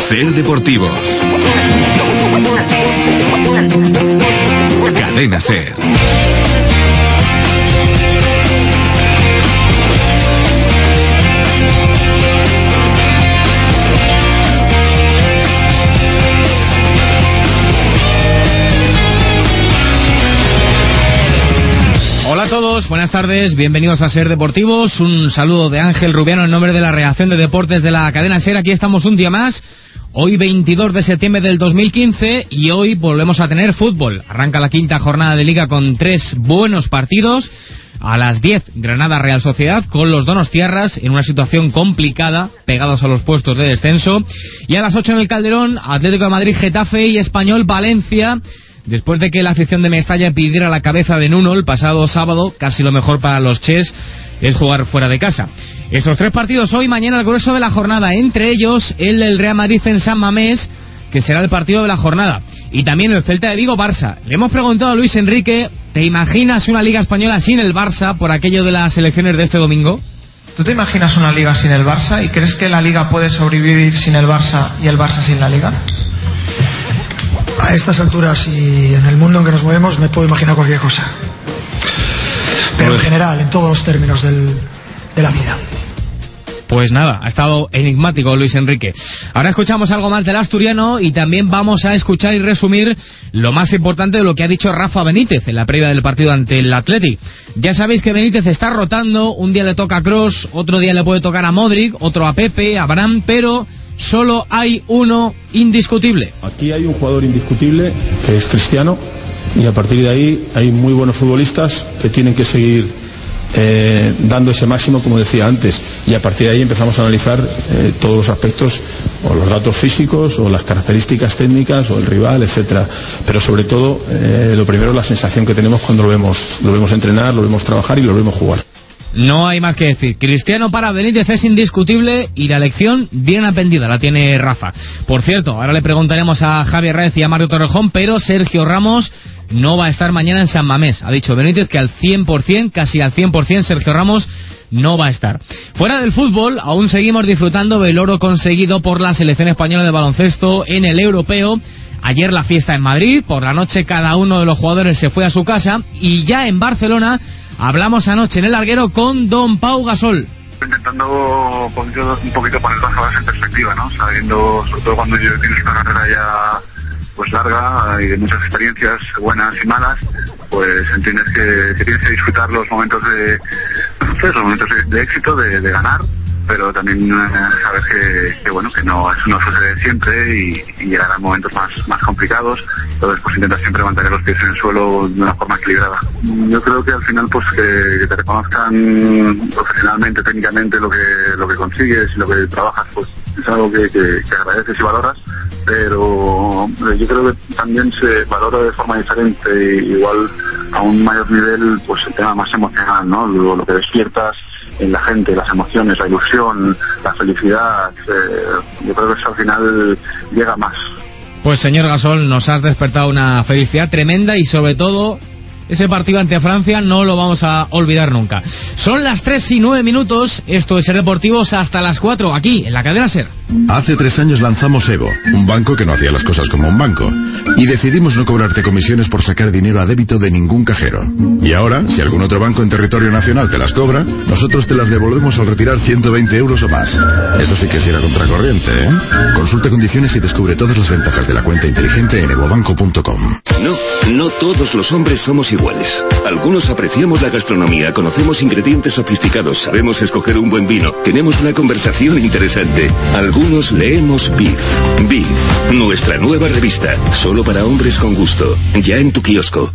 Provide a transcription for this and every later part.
Ser Deportivos. Cadena Ser. Hola a todos, buenas tardes, bienvenidos a Ser Deportivos. Un saludo de Ángel Rubiano en nombre de la redacción de deportes de la cadena Ser. Aquí estamos un día más, hoy 22 de septiembre del 2015, y hoy volvemos a tener fútbol. Arranca la quinta jornada de Liga con 3 buenos partidos. A las 10, Granada Real Sociedad, con los donostiarras en una situación complicada, pegados a los puestos de descenso. Y a las 8 en el Calderón, Atlético de Madrid Getafe y Español Valencia. Después de que la afición de Mestalla pidiera la cabeza de Nuno el pasado sábado, casi lo mejor para los Ches es jugar fuera de casa. Esos 3 partidos hoy, mañana el grueso de la jornada, entre ellos el del Real Madrid en San Mamés, que será el partido de la jornada. Y también el Celta de Vigo Barça. Le hemos preguntado a Luis Enrique, ¿te imaginas una liga española sin el Barça por aquello de las elecciones de este domingo? ¿Tú te imaginas una liga sin el Barça y crees que la liga puede sobrevivir sin el Barça y el Barça sin la liga? A estas alturas y en el mundo en que nos movemos me puedo imaginar cualquier cosa, pero en general, en todos los términos de la vida. Pues nada, ha estado enigmático Luis Enrique. Ahora escuchamos algo más del asturiano y también vamos a escuchar y resumir lo más importante de lo que ha dicho Rafa Benítez en la previa del partido ante el Athletic. Ya sabéis que Benítez está rotando, un día le toca a Kroos, otro día le puede tocar a Modric, otro a Pepe, a Abraham, pero solo hay uno indiscutible. Aquí hay un jugador indiscutible que es Cristiano, y a partir de ahí hay muy buenos futbolistas que tienen que seguir dando ese máximo, como decía antes, y a partir de ahí empezamos a analizar todos los aspectos, o los datos físicos, o las características técnicas, o el rival, etcétera. Pero sobre todo, lo primero es la sensación que tenemos cuando lo vemos entrenar, lo vemos trabajar y lo vemos jugar. No hay más que decir. Cristiano para Benítez es indiscutible y la lección bien aprendida la tiene Rafa. Por cierto, ahora le preguntaremos a Javier Raez y a Mario Torrejón, pero Sergio Ramos no va a estar mañana en San Mamés. Ha dicho Benítez que al 100%, casi al 100%, Sergio Ramos no va a estar. Fuera del fútbol, aún seguimos disfrutando del oro conseguido por la selección española de baloncesto en el europeo. Ayer la fiesta en Madrid, por la noche cada uno de los jugadores se fue a su casa, y ya en Barcelona hablamos anoche en el larguero con don Pau Gasol. Intentando un poquito poner las cosas en perspectiva, ¿no? Sabiendo, sobre todo cuando tienes una carrera ya pues larga y de muchas experiencias buenas y malas, pues entiendes que tienes que disfrutar los momentos de éxito, de ganar, pero también saber que bueno, que no, eso no sucede siempre y llegarán momentos más complicados. Entonces pues intentas siempre mantener los pies en el suelo de una forma equilibrada. Yo creo que al final pues que te reconozcan profesionalmente, técnicamente lo que consigues y lo que trabajas, pues es algo que agradeces y valoras, pero yo creo que también se valora de forma diferente, igual a un mayor nivel, pues el tema más emocional, ¿no? Lo que despiertas en la gente, las emociones, la ilusión, la felicidad, yo creo que eso al final llega más. Pues señor Gasol, nos has despertado una felicidad tremenda, y sobre todo ese partido ante Francia no lo vamos a olvidar nunca. Son las 3:09, esto es Ser Deportivos hasta las 4, aquí en la cadena Ser. Hace 3 años lanzamos Evo, un banco que no hacía las cosas como un banco, y decidimos no cobrarte comisiones por sacar dinero a débito de ningún cajero. Y ahora, si algún otro banco en territorio nacional te las cobra, nosotros te las devolvemos al retirar 120 euros o más. Eso sí que es ir a contracorriente, ¿eh? Consulta condiciones y descubre todas las ventajas de la cuenta inteligente en evobanco.com. No todos los hombres somos iguales. Algunos apreciamos la gastronomía, conocemos ingredientes sofisticados, sabemos escoger un buen vino, tenemos una conversación interesante. Algunos leemos Beef. Beef, nuestra nueva revista, solo para hombres con gusto, ya en tu kiosco.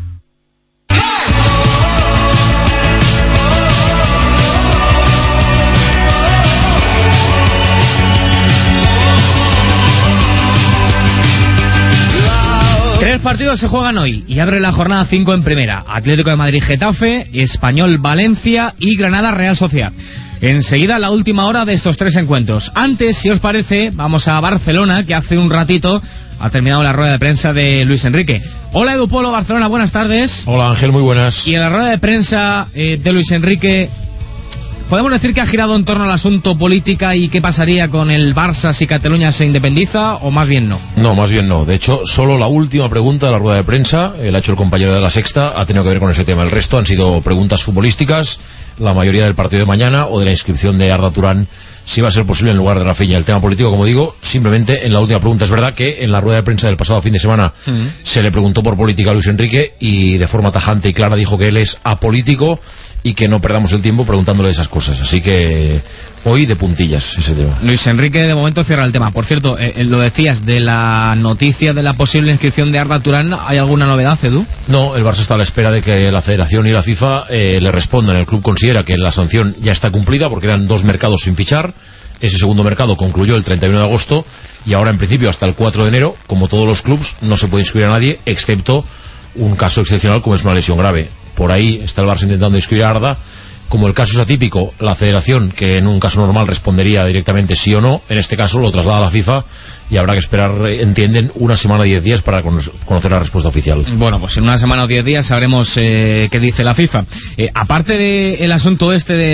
Tres partidos se juegan hoy y abre la jornada 5 en primera. Atlético de Madrid Getafe, Español Valencia y Granada Real Sociedad. Enseguida la última hora de estos 3 encuentros. Antes, si os parece, vamos a Barcelona, que hace un ratito ha terminado la rueda de prensa de Luis Enrique. Hola Edu Polo, Barcelona, buenas tardes. Hola Ángel, muy buenas. Y en la rueda de prensa de Luis Enrique, ¿podemos decir que ha girado en torno al asunto política y qué pasaría con el Barça si Cataluña se independiza, o más bien no? No, más bien no. De hecho, solo la última pregunta de la rueda de prensa, la ha hecho el compañero de La Sexta, ha tenido que ver con ese tema. El resto han sido preguntas futbolísticas, la mayoría del partido de mañana o de la inscripción de Arda Turán, si va a ser posible en lugar de Rafinha. El tema político, como digo, simplemente en la última pregunta. Es verdad que en la rueda de prensa del pasado fin de semana se le preguntó por política a Luis Enrique y de forma tajante y clara dijo que él es apolítico y que no perdamos el tiempo preguntándole esas cosas. Así que hoy de puntillas ese tema. Luis Enrique de momento cierra el tema. Por cierto, lo decías de la noticia de la posible inscripción de Arda Turán, ¿hay alguna novedad, Edu? No, el Barça está a la espera de que la Federación y la FIFA le respondan. El club considera que la sanción ya está cumplida porque eran 2 mercados sin fichar. Ese segundo mercado concluyó el 31 de agosto y ahora en principio hasta el 4 de enero, como todos los clubs, no se puede inscribir a nadie excepto un caso excepcional como es una lesión grave. Por ahí está el Barça intentando inscribir a Arda. Como el caso es atípico, la Federación, que en un caso normal respondería directamente sí o no, en este caso lo traslada a la FIFA y habrá que esperar, entienden, 1 semana o 10 días para conocer la respuesta oficial. Bueno, pues en 1 semana o 10 días sabremos qué dice la FIFA. Aparte del asunto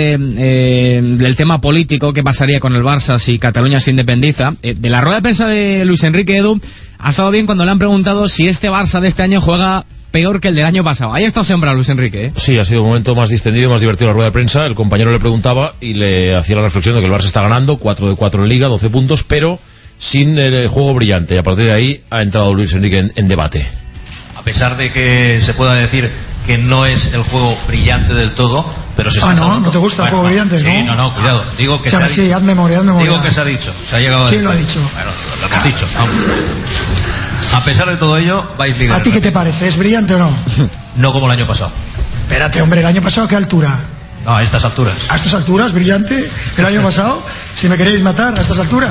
del tema político, ¿qué pasaría con el Barça si Cataluña se independiza? De la rueda de prensa de Luis Enrique, Edu, ha estado bien cuando le han preguntado si este Barça de este año juega peor que el del año pasado. Ahí está sembrado Luis Enrique, ¿eh? Sí, ha sido un momento más distendido, más divertido la rueda de prensa. El compañero le preguntaba y le hacía la reflexión de que el Barça está ganando 4 de 4 en Liga, 12 puntos, pero sin el juego brillante. Y a partir de ahí ha entrado Luis Enrique en debate. A pesar de que se pueda decir que no es el juego brillante del todo, pero se está no, ¿no te gusta el juego brillante? Sí, no, cuidado. Digo que sí, haz memoria. Digo que se ha dicho. Se ha llegado a ¿Quién lo ha dicho? Bueno, lo que has dicho. Vamos. A pesar de todo ello, vais líderes. ¿A ti qué te parece? ¿Es brillante o no? No como el año pasado. Espérate, hombre, ¿el año pasado a qué altura? No, a estas alturas. ¿A estas alturas? ¿Brillante? ¿El año pasado? Si me queréis matar, ¿a estas alturas?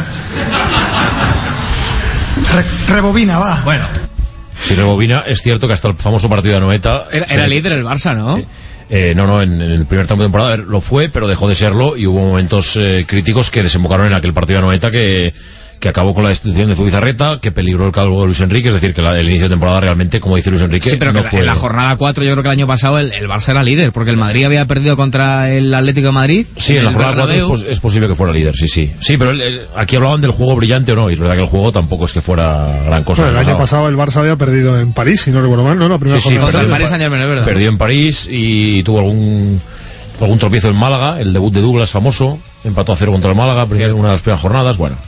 Rebobina, va. Bueno. Si rebobina, es cierto que hasta el famoso partido de Anoeta... Era líder el Barça, ¿no? No, en el primer tramo de temporada lo fue, pero dejó de serlo y hubo momentos críticos que desembocaron en aquel partido de Anoeta que acabó con la destitución de Zubizarreta, que peligró el cargo de Luis Enrique. Es decir, que el inicio de temporada realmente, como dice Luis Enrique, sí, pero no fue... en la jornada 4 yo creo que el año pasado el Barça era líder, porque el Madrid había perdido contra el Atlético de Madrid. Sí, en la jornada 4 es posible que fuera líder, sí. Sí, pero aquí hablaban del juego brillante o no, y es verdad que el juego tampoco es que fuera gran cosa. Bueno, el año pasado el Barça había perdido en París, si no recuerdo mal, ¿no? La primera jornada. Contra el París Saint-Germain, es verdad. Perdió en París y tuvo algún tropiezo en Málaga, el debut de Douglas famoso, empató a 0 contra el Málaga, una de las primeras jornadas, bueno.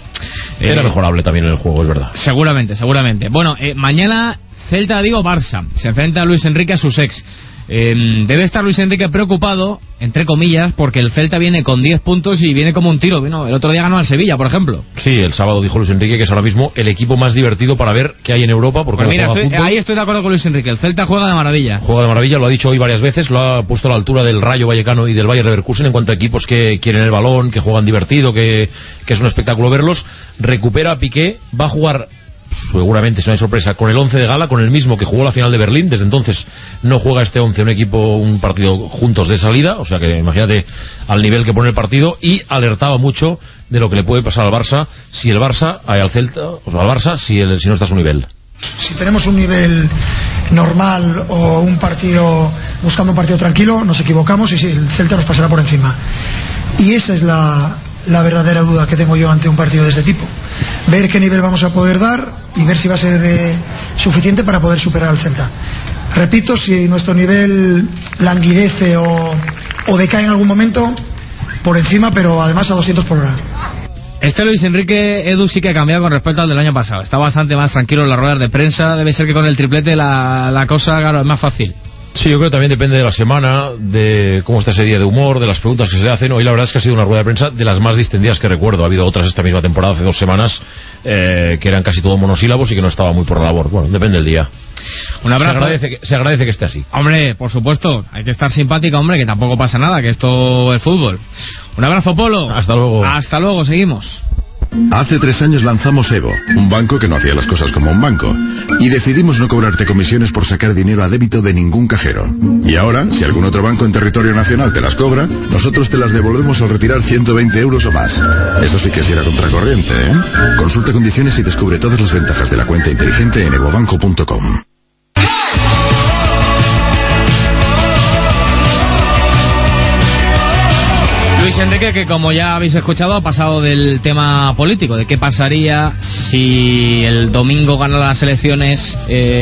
Era mejorable también en el juego, es verdad. Seguramente. Bueno, mañana Celta Barça se enfrenta a Luis Enrique a sus ex. Debe estar Luis Enrique preocupado, entre comillas, porque el Celta viene con 10 puntos y viene como un tiro. El otro día ganó al Sevilla, por ejemplo. Sí, el sábado dijo Luis Enrique que es ahora mismo el equipo más divertido para ver qué hay en Europa, porque pues mira, ahí estoy de acuerdo con Luis Enrique. El Celta juega de maravilla. Juega de maravilla, lo ha dicho hoy varias veces, lo ha puesto a la altura del Rayo Vallecano y del Bayer Leverkusen en cuanto a equipos que quieren el balón, que juegan divertido, que es un espectáculo verlos. Recupera a Piqué, va a jugar... seguramente es una sorpresa, con el 11 de gala, con el mismo que jugó la final de Berlín. Desde entonces no juega este 11 un partido juntos de salida, o sea que imagínate al nivel que pone el partido, y alertaba mucho de lo que le puede pasar al Barça si el Barça, al Celta, o sea, al Barça si no está a su nivel. Si tenemos un nivel normal o un partido buscando un partido tranquilo, nos equivocamos y el Celta nos pasará por encima. Y esa es la verdadera duda que tengo yo ante un partido de este tipo. Ver qué nivel vamos a poder dar y ver si va a ser suficiente para poder superar al Celta. Repito, si nuestro nivel languidece o decae en algún momento, por encima, pero además a 200 por hora. Luis Enrique, Edu, sí que ha cambiado con respecto al del año pasado. Está bastante más tranquilo en las ruedas de prensa. Debe ser que con el triplete la cosa, claro, es más fácil. Sí, yo creo que también depende de la semana, de cómo está ese día de humor, de las preguntas que se le hacen. Hoy la verdad es que ha sido una rueda de prensa de las más distendidas que recuerdo. Ha habido otras esta misma temporada, hace 2 semanas, que eran casi todo monosílabos y que no estaba muy por la labor. Bueno, depende del día. Un abrazo. Se agradece que esté así. Hombre, por supuesto, hay que estar simpática, hombre, que tampoco pasa nada, que esto es fútbol. Un abrazo, Polo. Hasta luego. Hasta luego, seguimos. Hace 3 años lanzamos Evo, un banco que no hacía las cosas como un banco, y decidimos no cobrarte comisiones por sacar dinero a débito de ningún cajero. Y ahora, si algún otro banco en territorio nacional te las cobra, nosotros te las devolvemos al retirar 120 euros o más. Eso sí que es ir a contracorriente, ¿eh? Consulta condiciones y descubre todas las ventajas de la cuenta inteligente en evobanco.com. Luis Enrique, que como ya habéis escuchado, ha pasado del tema político, de qué pasaría si el domingo gana las elecciones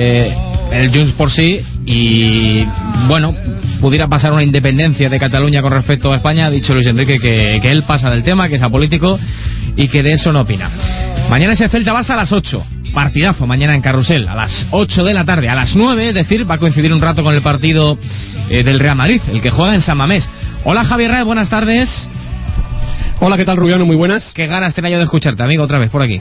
el Junts por Sí y, bueno, pudiera pasar una independencia de Cataluña con respecto a España. Ha dicho Luis Enrique que él pasa del tema, que es apolítico y que de eso no opina. Mañana ese Celta Barça a las 8. Partidazo mañana en Carrusel, a las 8 de la tarde. A las 9, es decir, va a coincidir un rato con el partido del Real Madrid, el que juega en San Mamés. Hola Javier Rae, buenas tardes. Hola, ¿qué tal, Rubiano? Muy buenas. Qué ganas tenía yo de escucharte, amigo, otra vez por aquí.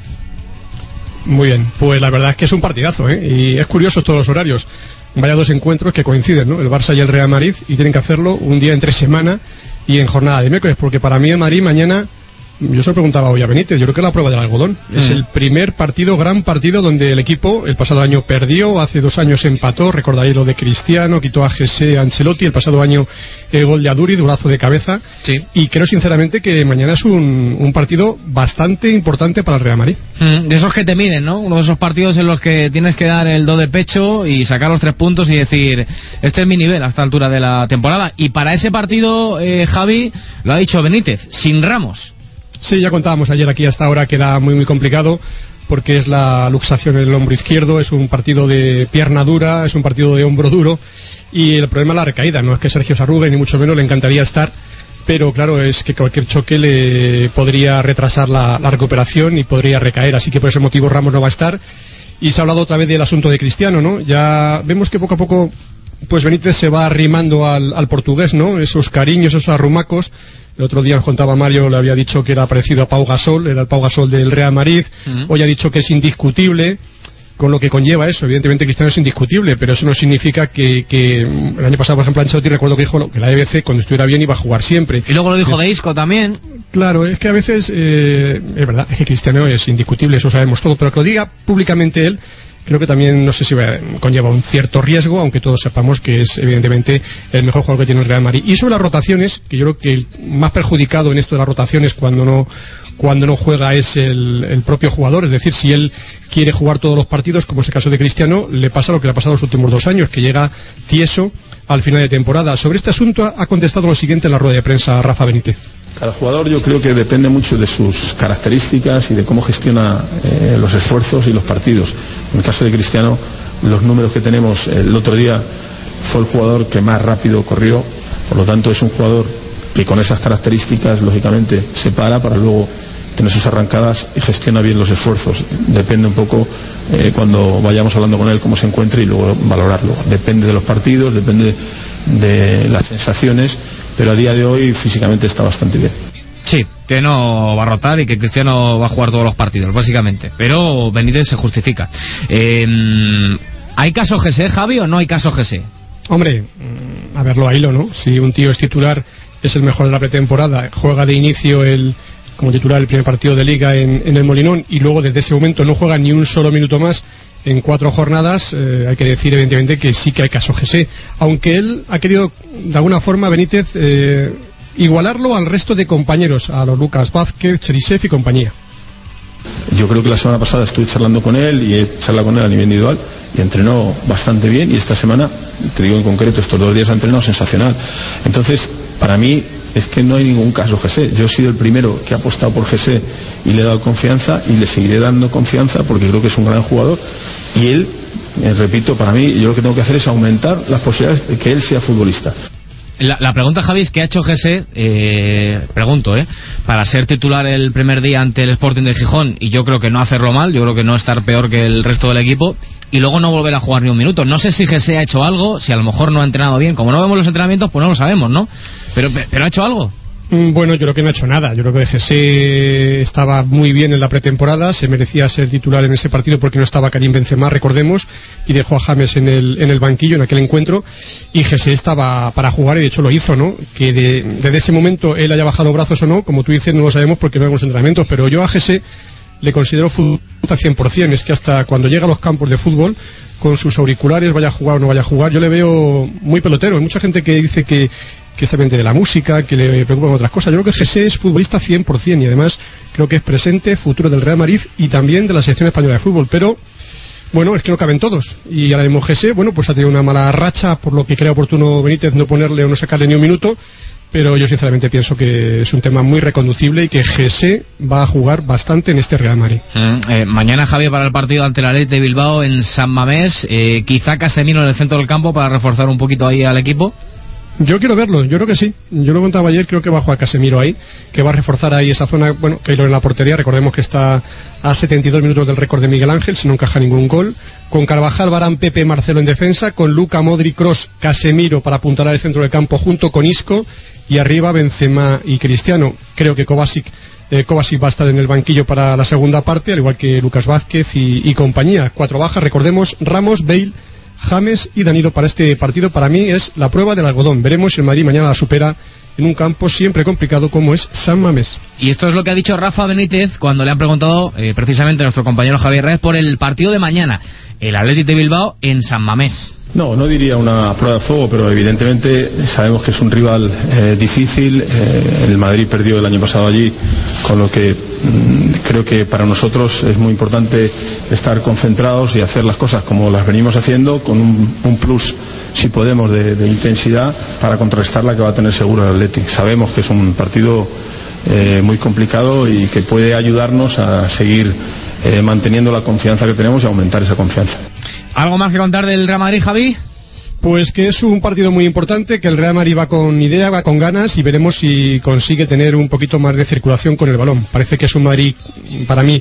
Muy bien, pues la verdad es que es un partidazo, y es curioso todos los horarios. Vaya dos encuentros que coinciden, ¿no? El Barça y el Real Madrid, y tienen que hacerlo un día entre semana y en jornada de miércoles, porque para mí el Madrid mañana, yo se lo preguntaba hoy a Benítez, yo creo que es la prueba del algodón. Es el primer partido, gran partido, donde el equipo el pasado año perdió, hace 2 años empató, recordaréis lo de Cristiano, quitó a José Ancelotti, el pasado año el gol de Aduri, durazo de cabeza, sí. Y creo sinceramente que mañana es un partido bastante importante para el Real Madrid. De esos que te miden, ¿no? Uno de esos partidos en los que tienes que dar el do de pecho y sacar los 3 puntos y decir, este es mi nivel a esta altura de la temporada. Y para ese partido, Javi, lo ha dicho Benítez, sin Ramos. Sí, ya contábamos ayer aquí hasta ahora que era muy complicado porque es la luxación en el hombro izquierdo, es un partido de pierna dura, es un partido de hombro duro y el problema es la recaída. No es que Sergio se arrugue, ni mucho menos, le encantaría estar, pero claro, es que cualquier choque le podría retrasar la recuperación y podría recaer, así que por ese motivo Ramos no va a estar. Y se ha hablado otra vez del asunto de Cristiano, ¿no? Ya vemos que poco a poco pues Benítez se va arrimando al portugués, ¿no? Esos cariños, esos arrumacos. El otro día nos contaba Mario, le había dicho que era parecido a Pau Gasol, era el Pau Gasol del Real Madrid. Hoy ha dicho que es indiscutible, con lo que conlleva eso. Evidentemente Cristiano es indiscutible, pero eso no significa que el año pasado, por ejemplo, Ancelotti, recuerdo que dijo que la EBC cuando estuviera bien iba a jugar siempre. Y luego lo dijo de Isco también. Claro, es que a veces, es verdad, es que Cristiano es indiscutible, eso sabemos todo, pero que lo diga públicamente él, creo que también, no sé si conlleva un cierto riesgo, aunque todos sepamos que es evidentemente el mejor jugador que tiene el Real Madrid. Y sobre las rotaciones, que yo creo que el más perjudicado en esto de las rotaciones cuando no juega es el propio jugador, es decir, si él quiere jugar todos los partidos, como es el caso de Cristiano, le pasa lo que le ha pasado los últimos 2 años, que llega tieso al final de temporada. Sobre este asunto ha contestado lo siguiente en la rueda de prensa Rafa Benítez. Cada jugador yo creo que depende mucho de sus características y de cómo gestiona los esfuerzos y los partidos. En el caso de Cristiano, los números que tenemos el otro día, fue el jugador que más rápido corrió, por lo tanto es un jugador que con esas características lógicamente se para luego tener sus arrancadas y gestiona bien los esfuerzos. Depende un poco cuando vayamos hablando con él cómo se encuentre y luego valorarlo. Depende de los partidos, depende de las sensaciones, pero a día de hoy físicamente está bastante bien. Sí, que no va a rotar y que Cristiano va a jugar todos los partidos, básicamente. Pero Benítez se justifica. ¿Hay caso GC, Javi, o no hay caso GC? Hombre, a verlo a hilo, ¿no? Si un tío es titular, es el mejor de la pretemporada, juega de inicio como titular el primer partido de Liga en el Molinón y luego desde ese momento no juega ni un solo minuto más en 4 jornadas, hay que decir evidentemente que sí que hay caso GC, aunque él ha querido de alguna forma Benítez igualarlo al resto de compañeros, a los Lucas Vázquez, Cherisev y compañía. Yo creo que la semana pasada estuve charlando con él y he charlado con él a nivel individual y entrenó bastante bien, y esta semana, te digo en concreto, estos 2 días ha entrenado sensacional. Entonces, para mí es que no hay ningún caso GC. Yo he sido el primero que ha apostado por GC y le he dado confianza y le seguiré dando confianza porque creo que es un gran jugador, y él, repito, para mí yo lo que tengo que hacer es aumentar las posibilidades de que él sea futbolista. La pregunta, Javi, es ¿qué ha hecho Jesse? Para ser titular el primer día ante el Sporting de Gijón, y yo creo que no hacerlo mal, yo creo que no estar peor que el resto del equipo, y luego no volver a jugar ni un minuto. No sé si Jesse ha hecho algo, si a lo mejor no ha entrenado bien. Como no vemos los entrenamientos, pues no lo sabemos, ¿no? Pero ¿ha hecho algo? Bueno, yo creo que no ha hecho nada. Yo creo que Jesse estaba muy bien en la pretemporada, se merecía ser titular en ese partido porque no estaba Karim Benzema, recordemos, y dejó a James en el banquillo en aquel encuentro, y Jesse estaba para jugar y de hecho lo hizo, ¿no? Que desde ese momento él haya bajado brazos o no, como tú dices, no lo sabemos porque no vemos entrenamientos, pero yo a Jesse le considero futbolista 100%. Es que hasta cuando llega a los campos de fútbol con sus auriculares, vaya a jugar o no vaya a jugar, yo le veo muy pelotero. Hay mucha gente que dice que está pendiente de la música, que le preocupan otras cosas. Yo creo que Jesse es futbolista 100% y además creo que es presente, futuro del Real Madrid y también de la selección española de fútbol, pero bueno, es que no caben todos. Y ahora mismo Jesse, bueno, pues ha tenido una mala racha, por lo que crea oportuno Benítez no ponerle o no sacarle ni un minuto, pero yo sinceramente pienso que es un tema muy reconducible y que José va a jugar bastante en este Real Madrid. Mañana, Javier, para el partido ante el Athletic de Bilbao en San Mamés, quizá Casemiro en el centro del campo para reforzar un poquito ahí al equipo. Yo quiero verlo, yo creo que sí. Yo lo contaba ayer, creo que va a jugar Casemiro ahí, que va a reforzar ahí esa zona. Bueno, Keylor en la portería, recordemos que está a 72 minutos del récord de Miguel Ángel, si no encaja ningún gol. Con Carvajal, Varane, Pepe, Marcelo en defensa, con Luka, Modric, Kroos, Casemiro para apuntar al centro del campo junto con Isco, y arriba Benzema y Cristiano. Creo que Kovacic va a estar en el banquillo para la segunda parte, al igual que Lucas Vázquez y compañía. 4 bajas, recordemos, Ramos, Bale, James y Danilo para este partido. Para mí es la prueba del algodón. Veremos si el Madrid mañana la supera en un campo siempre complicado como es San Mamés. Y esto es lo que ha dicho Rafa Benítez cuando le han preguntado precisamente a nuestro compañero Javier Reyes por el partido de mañana, el Athletic de Bilbao en San Mamés. No diría una prueba de fuego, pero evidentemente sabemos que es un rival difícil. El Madrid perdió el año pasado allí, con lo que creo que para nosotros es muy importante estar concentrados y hacer las cosas como las venimos haciendo, con un plus, si podemos, de intensidad para contrarrestar la que va a tener seguro el Athletic. Sabemos que es un partido muy complicado y que puede ayudarnos a seguir manteniendo la confianza que tenemos y aumentar esa confianza. ¿Algo más que contar del Real Madrid, Javi? Pues que es un partido muy importante, que el Real Madrid va con idea, va con ganas, y veremos si consigue tener un poquito más de circulación con el balón. Parece que es un Madrid, para mí,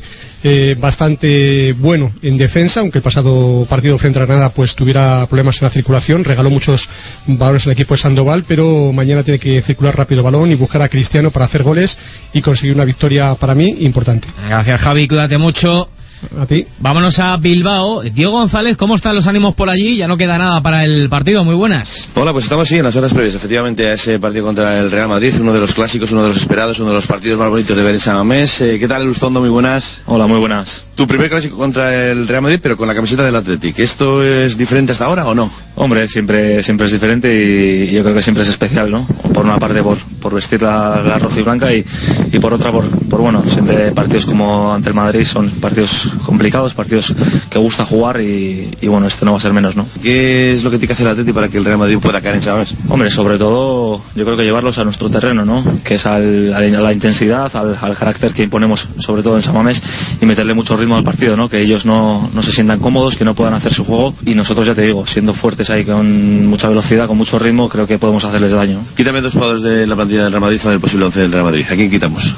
bastante bueno en defensa, aunque el pasado partido frente a Granada pues tuviera problemas en la circulación, regaló muchos balones al equipo de Sandoval, pero mañana tiene que circular rápido el balón y buscar a Cristiano para hacer goles y conseguir una victoria, para mí, importante. Gracias, Javi, cuídate mucho. A ti. Vámonos a Bilbao. Diego González, ¿cómo están los ánimos por allí? Ya no queda nada para el partido. Muy buenas. Hola, pues estamos en las horas previas, efectivamente, a ese partido contra el Real Madrid, uno de los clásicos, uno de los esperados, uno de los partidos más bonitos de ver en San Mamés. ¿Qué tal, Lustondo? Muy buenas. Hola, muy buenas. Tu primer clásico contra el Real Madrid, pero con la camiseta del Athletic. ¿Esto es diferente hasta ahora o no? Hombre, siempre es diferente, y yo creo que siempre es especial, ¿no? Por una parte por vestir la rojiblanca y por otra por bueno, siempre partidos como ante el Madrid son partidos complicados, partidos que gusta jugar, y bueno, este no va a ser menos, ¿no? ¿Qué es lo que tiene que hacer el Athletic para que el Real Madrid pueda caer en San Mamés? Hombre, sobre todo yo creo que llevarlos a nuestro terreno, ¿no? Que es a la intensidad, al carácter que imponemos, sobre todo en San Mamés, y meterle mucho ritmo al partido, ¿no? Que ellos no se sientan cómodos, que no puedan hacer su juego, y nosotros, ya te digo, siendo fuertes ahí con mucha velocidad, con mucho ritmo, creo que podemos hacerles daño. Quítame 2 jugadores de la plantilla del Real Madrid o del posible 11 del Real Madrid. ¿A quién quitamos?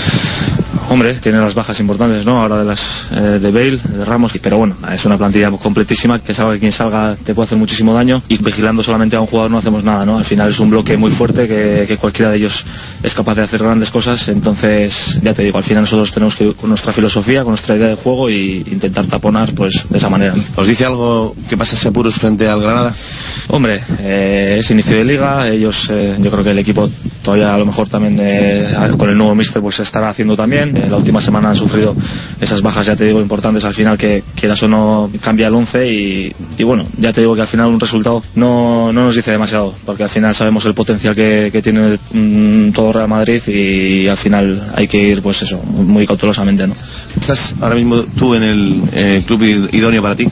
Hombre, tiene las bajas importantes, ¿no? Ahora de Bale, de Ramos, pero bueno, es una plantilla completísima, que sabe que quien salga te puede hacer muchísimo daño, y vigilando solamente a un jugador no hacemos nada, ¿no? Al final es un bloque muy fuerte, que cualquiera de ellos es capaz de hacer grandes cosas. Entonces, ya te digo, al final nosotros tenemos que ir con nuestra filosofía, con nuestra idea de juego, y intentar taponar pues de esa manera. ¿Os dice algo que pasase apuros frente al Granada? Hombre, es inicio de liga, ellos, yo creo que el equipo todavía a lo mejor también con el nuevo míster pues se estará haciendo también. La última semana han sufrido esas bajas, ya te digo, importantes al final, que quieras o no cambia el 11, y bueno, ya te digo que al final un resultado no nos dice demasiado, porque al final sabemos el potencial que tiene todo Real Madrid, y al final hay que ir pues eso, muy cautelosamente, ¿no? ¿Estás ahora mismo tú en el club idóneo para ti?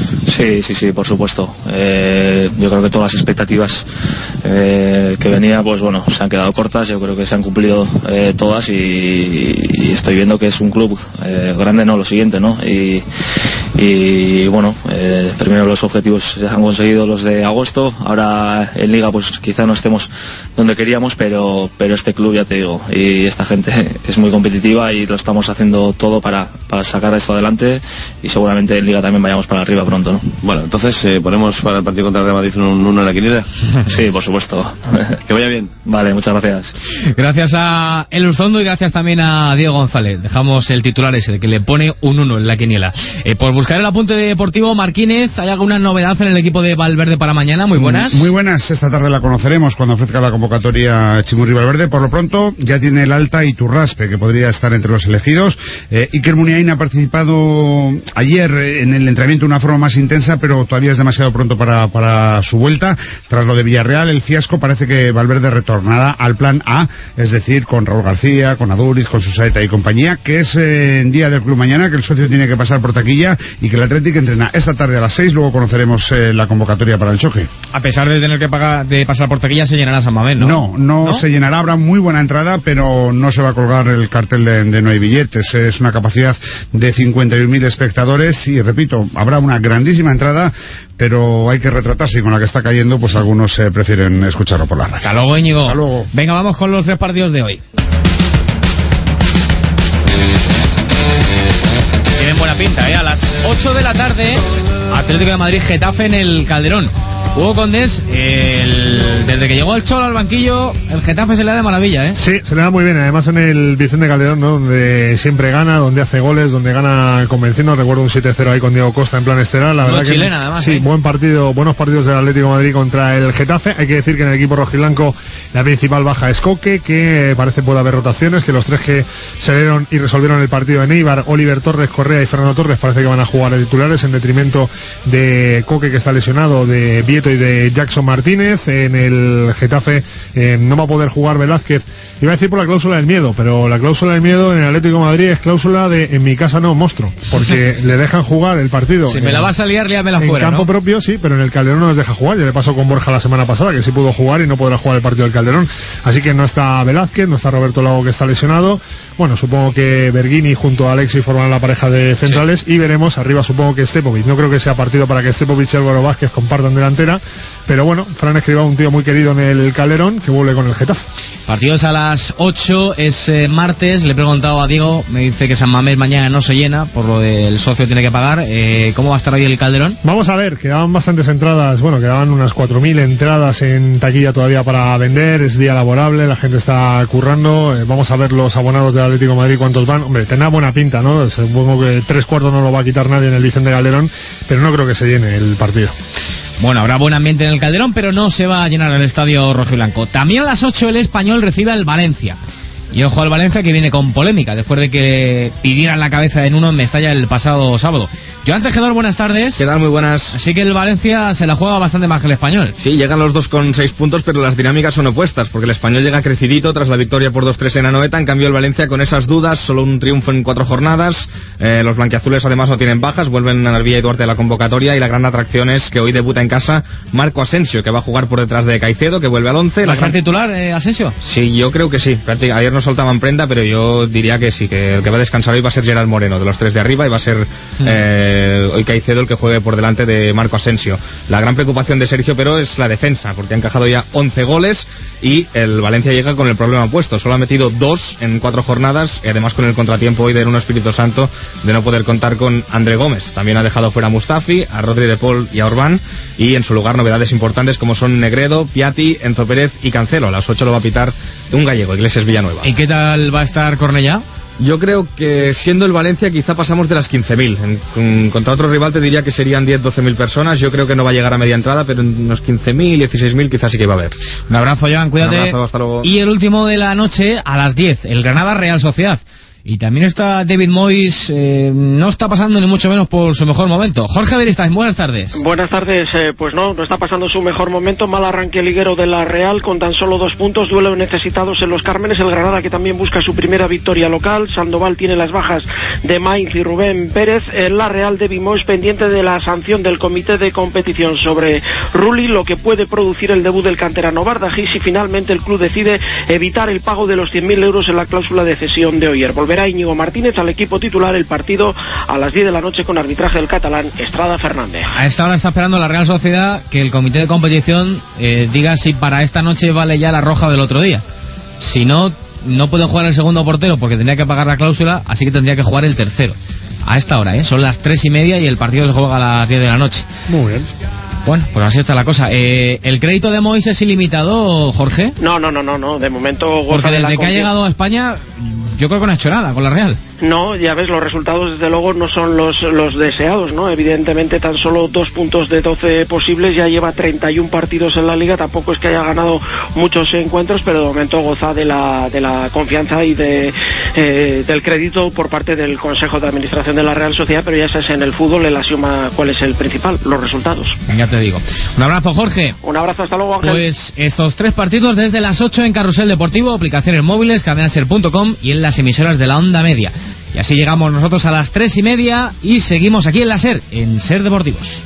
Sí, por supuesto. Yo creo que todas las expectativas que venía, pues bueno, se han quedado cortas. Yo creo que se han cumplido todas, y estoy viendo que es un club grande, no lo siguiente, ¿no? Y bueno, primero los objetivos se han conseguido, los de agosto. Ahora en Liga pues quizá no estemos donde queríamos, pero este club, ya te digo, y esta gente es muy competitiva, y lo estamos haciendo todo para sacar esto adelante, y seguramente en Liga también vayamos para arriba pronto, ¿no? Bueno, entonces ponemos para el partido contra el Real Madrid un 1 en la quiniela. Sí, por supuesto. Que vaya bien. Vale, muchas gracias. Gracias a El Urzondo y gracias también a Diego González. Dejamos el titular ese de que le pone un 1 en la quiniela. Por buscar el apunte deportivo, Marquínez, ¿hay alguna novedad en el equipo de Valverde para mañana? Muy buenas. Muy buenas, esta tarde la conoceremos cuando ofrezca la convocatoria Chimurri Valverde. Por lo pronto ya tiene el alta Iturraspe, que podría estar entre los elegidos. Iker Muniain ha participado ayer en el entrenamiento de una forma forma más intensa, pero todavía es demasiado pronto para su vuelta. Tras lo de Villarreal, el fiasco, parece que Valverde retornará al plan A, es decir, con Raúl García, con Aduriz, con Susaeta y compañía, que es en día del club mañana, que el socio tiene que pasar por taquilla y que el Atlético entrena esta tarde a las 6, luego conoceremos la convocatoria para el choque. A pesar de tener que pasar por taquilla, se llenará San Mamés, ¿no? No se llenará, habrá muy buena entrada, pero no se va a colgar el cartel de no hay billetes. Es una capacidad de 51.000 espectadores y, repito, habrá una grandísima entrada, pero hay que retratarse, y con la que está cayendo, pues algunos prefieren escucharlo por la radio. Hasta luego, Íñigo. Hasta luego. Venga, vamos con los 3 partidos de hoy. Tienen buena pinta, ¿eh? A las 8 de la tarde, Atlético de Madrid, Getafe en el Calderón. Hugo Condés, desde que llegó el Cholo al banquillo, el Getafe se le da de maravilla, ¿eh? Sí, se le da muy bien, además en el Vicente Calderón, ¿no? Donde siempre gana, donde hace goles, donde gana convenciendo. Recuerdo un 7-0 ahí con Diego Costa en plan estelar, la verdad que chilena, además, sí, buenos partidos del Atlético de Madrid contra el Getafe. Hay que decir que en el equipo rojiblanco la principal baja es Coque, que parece puede haber rotaciones, que los 3 que se dieron y resolvieron el partido en Eibar, Oliver Torres, Correa y Fernando Torres, parece que van a jugar de titulares en detrimento de Coque, que está lesionado, de Vieto y de Jackson Martínez. En el Getafe no va a poder jugar Velázquez, iba a decir por la cláusula del miedo, pero la cláusula del miedo en el Atlético de Madrid es cláusula de en mi casa no, monstruo, porque le dejan jugar el partido. Si me la vas a liar, líamela fuera, en campo propio, sí, pero en el Calderón no les deja jugar. Ya le pasó con Borja la semana pasada, que sí pudo jugar y no podrá jugar el partido del Calderón. Así que no está Velázquez, no está Roberto Lago, que está lesionado. Bueno, supongo que Berguini junto a Alexis forman la pareja de centrales, y veremos arriba, supongo que Stepovic. No creo que sea partido para que Stepovic y Álvaro Vázquez compartan delantera, pero bueno, Fran Escribá, un tío muy querido en el Calderón, que vuelve con el Getafe. Partidos a las 8, es martes. Le he preguntado a Diego, me dice que San Mamés mañana no se llena, por lo del socio tiene que pagar. ¿Cómo va a estar ahí el Calderón? Vamos a ver, quedaban bastantes entradas, bueno, quedaban unas 4.000 entradas en taquilla todavía para vender. Es día laborable, la gente está currando. Vamos a ver los abonados del Atlético de Madrid cuántos van. Hombre, tendrá buena pinta, ¿no? Supongo que 3/4 no lo va a quitar nadie en el Vicente Calderón, pero no creo que se llene el partido. Bueno, habrá buen ambiente en el Calderón, pero no se va a llenar el estadio rojiblanco. También a las 8 el Español recibe al Valencia. Y ojo al Valencia, que viene con polémica después de que pidieran la cabeza en uno en Mestalla el pasado sábado. Joan Tejedor, buenas tardes. ¿Qué tal? Muy buenas. Así que el Valencia se la juega bastante más que el Español. Sí, llegan los dos con 6 puntos, pero las dinámicas son opuestas, porque el Español llega crecidito tras la victoria por 2-3 en Anoeta. En cambio el Valencia con esas dudas, solo un triunfo en 4 jornadas. Los blanquiazules además no tienen bajas, vuelven a Narvilla y Duarte a la convocatoria, y la gran atracción es que hoy debuta en casa Marco Asensio, que va a jugar por detrás de Caicedo, que vuelve al 11. ¿Va a ser titular Asensio? Sí, yo creo que sí. Ayer no soltaban prenda, pero yo diría que sí, que el que va a descansar hoy va a ser Gerard Moreno, de los 3 de arriba, y va a ser hoy Caicedo el que juegue por delante de Marco Asensio. La gran preocupación de Sergio, pero, es la defensa, porque ha encajado ya 11 goles y el Valencia llega con el problema opuesto. Solo ha metido 2 en 4 jornadas, y además con el contratiempo hoy de Nuno Espíritu Santo de no poder contar con André Gómez. También ha dejado fuera a Mustafi, a Rodri de Paul y a Orbán, y en su lugar novedades importantes como son Negredo, Piatti, Enzo Pérez y Cancelo. A las 8 lo va a pitar un gallego, Iglesias Villanueva. ¿Y qué tal va a estar Cornellá? Yo creo que siendo el Valencia quizá pasamos de las 15.000. Contra otro rival te diría que serían 10-12.000 personas. Yo creo que no va a llegar a media entrada, pero en unos 15.000, 16.000 quizás sí que va a haber. Un abrazo, Joan, cuídate. Un abrazo, hasta luego. Y el último de la noche a las 10, el Granada Real Sociedad. Y también está David Moyes, no está pasando ni mucho menos por su mejor momento. Jorge Beristain, buenas tardes. Buenas tardes, pues no está pasando su mejor momento. Mal arranque liguero de la Real con tan solo 2 puntos, duelo necesitados en los Cármenes. El Granada, que también busca su primera victoria local. Sandoval tiene las bajas de Mainz y Rubén Pérez. La Real, David Moyes pendiente de la sanción del comité de competición sobre Rulli, lo que puede producir el debut del canterano Bardají si finalmente el club decide evitar el pago de los 100.000 euros en la cláusula de cesión de Oyer. Volverá Íñigo Martínez al equipo titular, el partido a las 10 de la noche con arbitraje del catalán Estrada Fernández. A esta hora está esperando la Real Sociedad que el comité de competición diga si para esta noche vale ya la roja del otro día. Si no, no puede jugar el segundo portero porque tendría que pagar la cláusula, así que tendría que jugar el tercero. A esta hora, son las 3:30 y el partido se juega a las 10 de la noche. Muy bien. Bueno, pues así está la cosa. ¿El crédito de Moyes es ilimitado, Jorge? No. De momento... Porque desde que ha llegado a España, yo creo que no ha hecho nada con la Real. No, ya ves, los resultados desde luego no son los deseados, ¿no? Evidentemente tan solo 2 puntos de 12 posibles, ya lleva 31 partidos en la Liga, tampoco es que haya ganado muchos encuentros, pero de momento goza de la confianza y del crédito por parte del Consejo de Administración de la Real Sociedad, pero ya sabes, en el fútbol el axioma cuál es el principal, los resultados. Ya te digo. Un abrazo, Jorge. Un abrazo, hasta luego, Ángel. Pues estos 3 partidos desde las 8 en Carrusel Deportivo, aplicaciones móviles, cadenaser.com y en las emisoras de la onda media. Y así llegamos nosotros a las 3:30 y seguimos aquí en la SER, en SER Deportivos.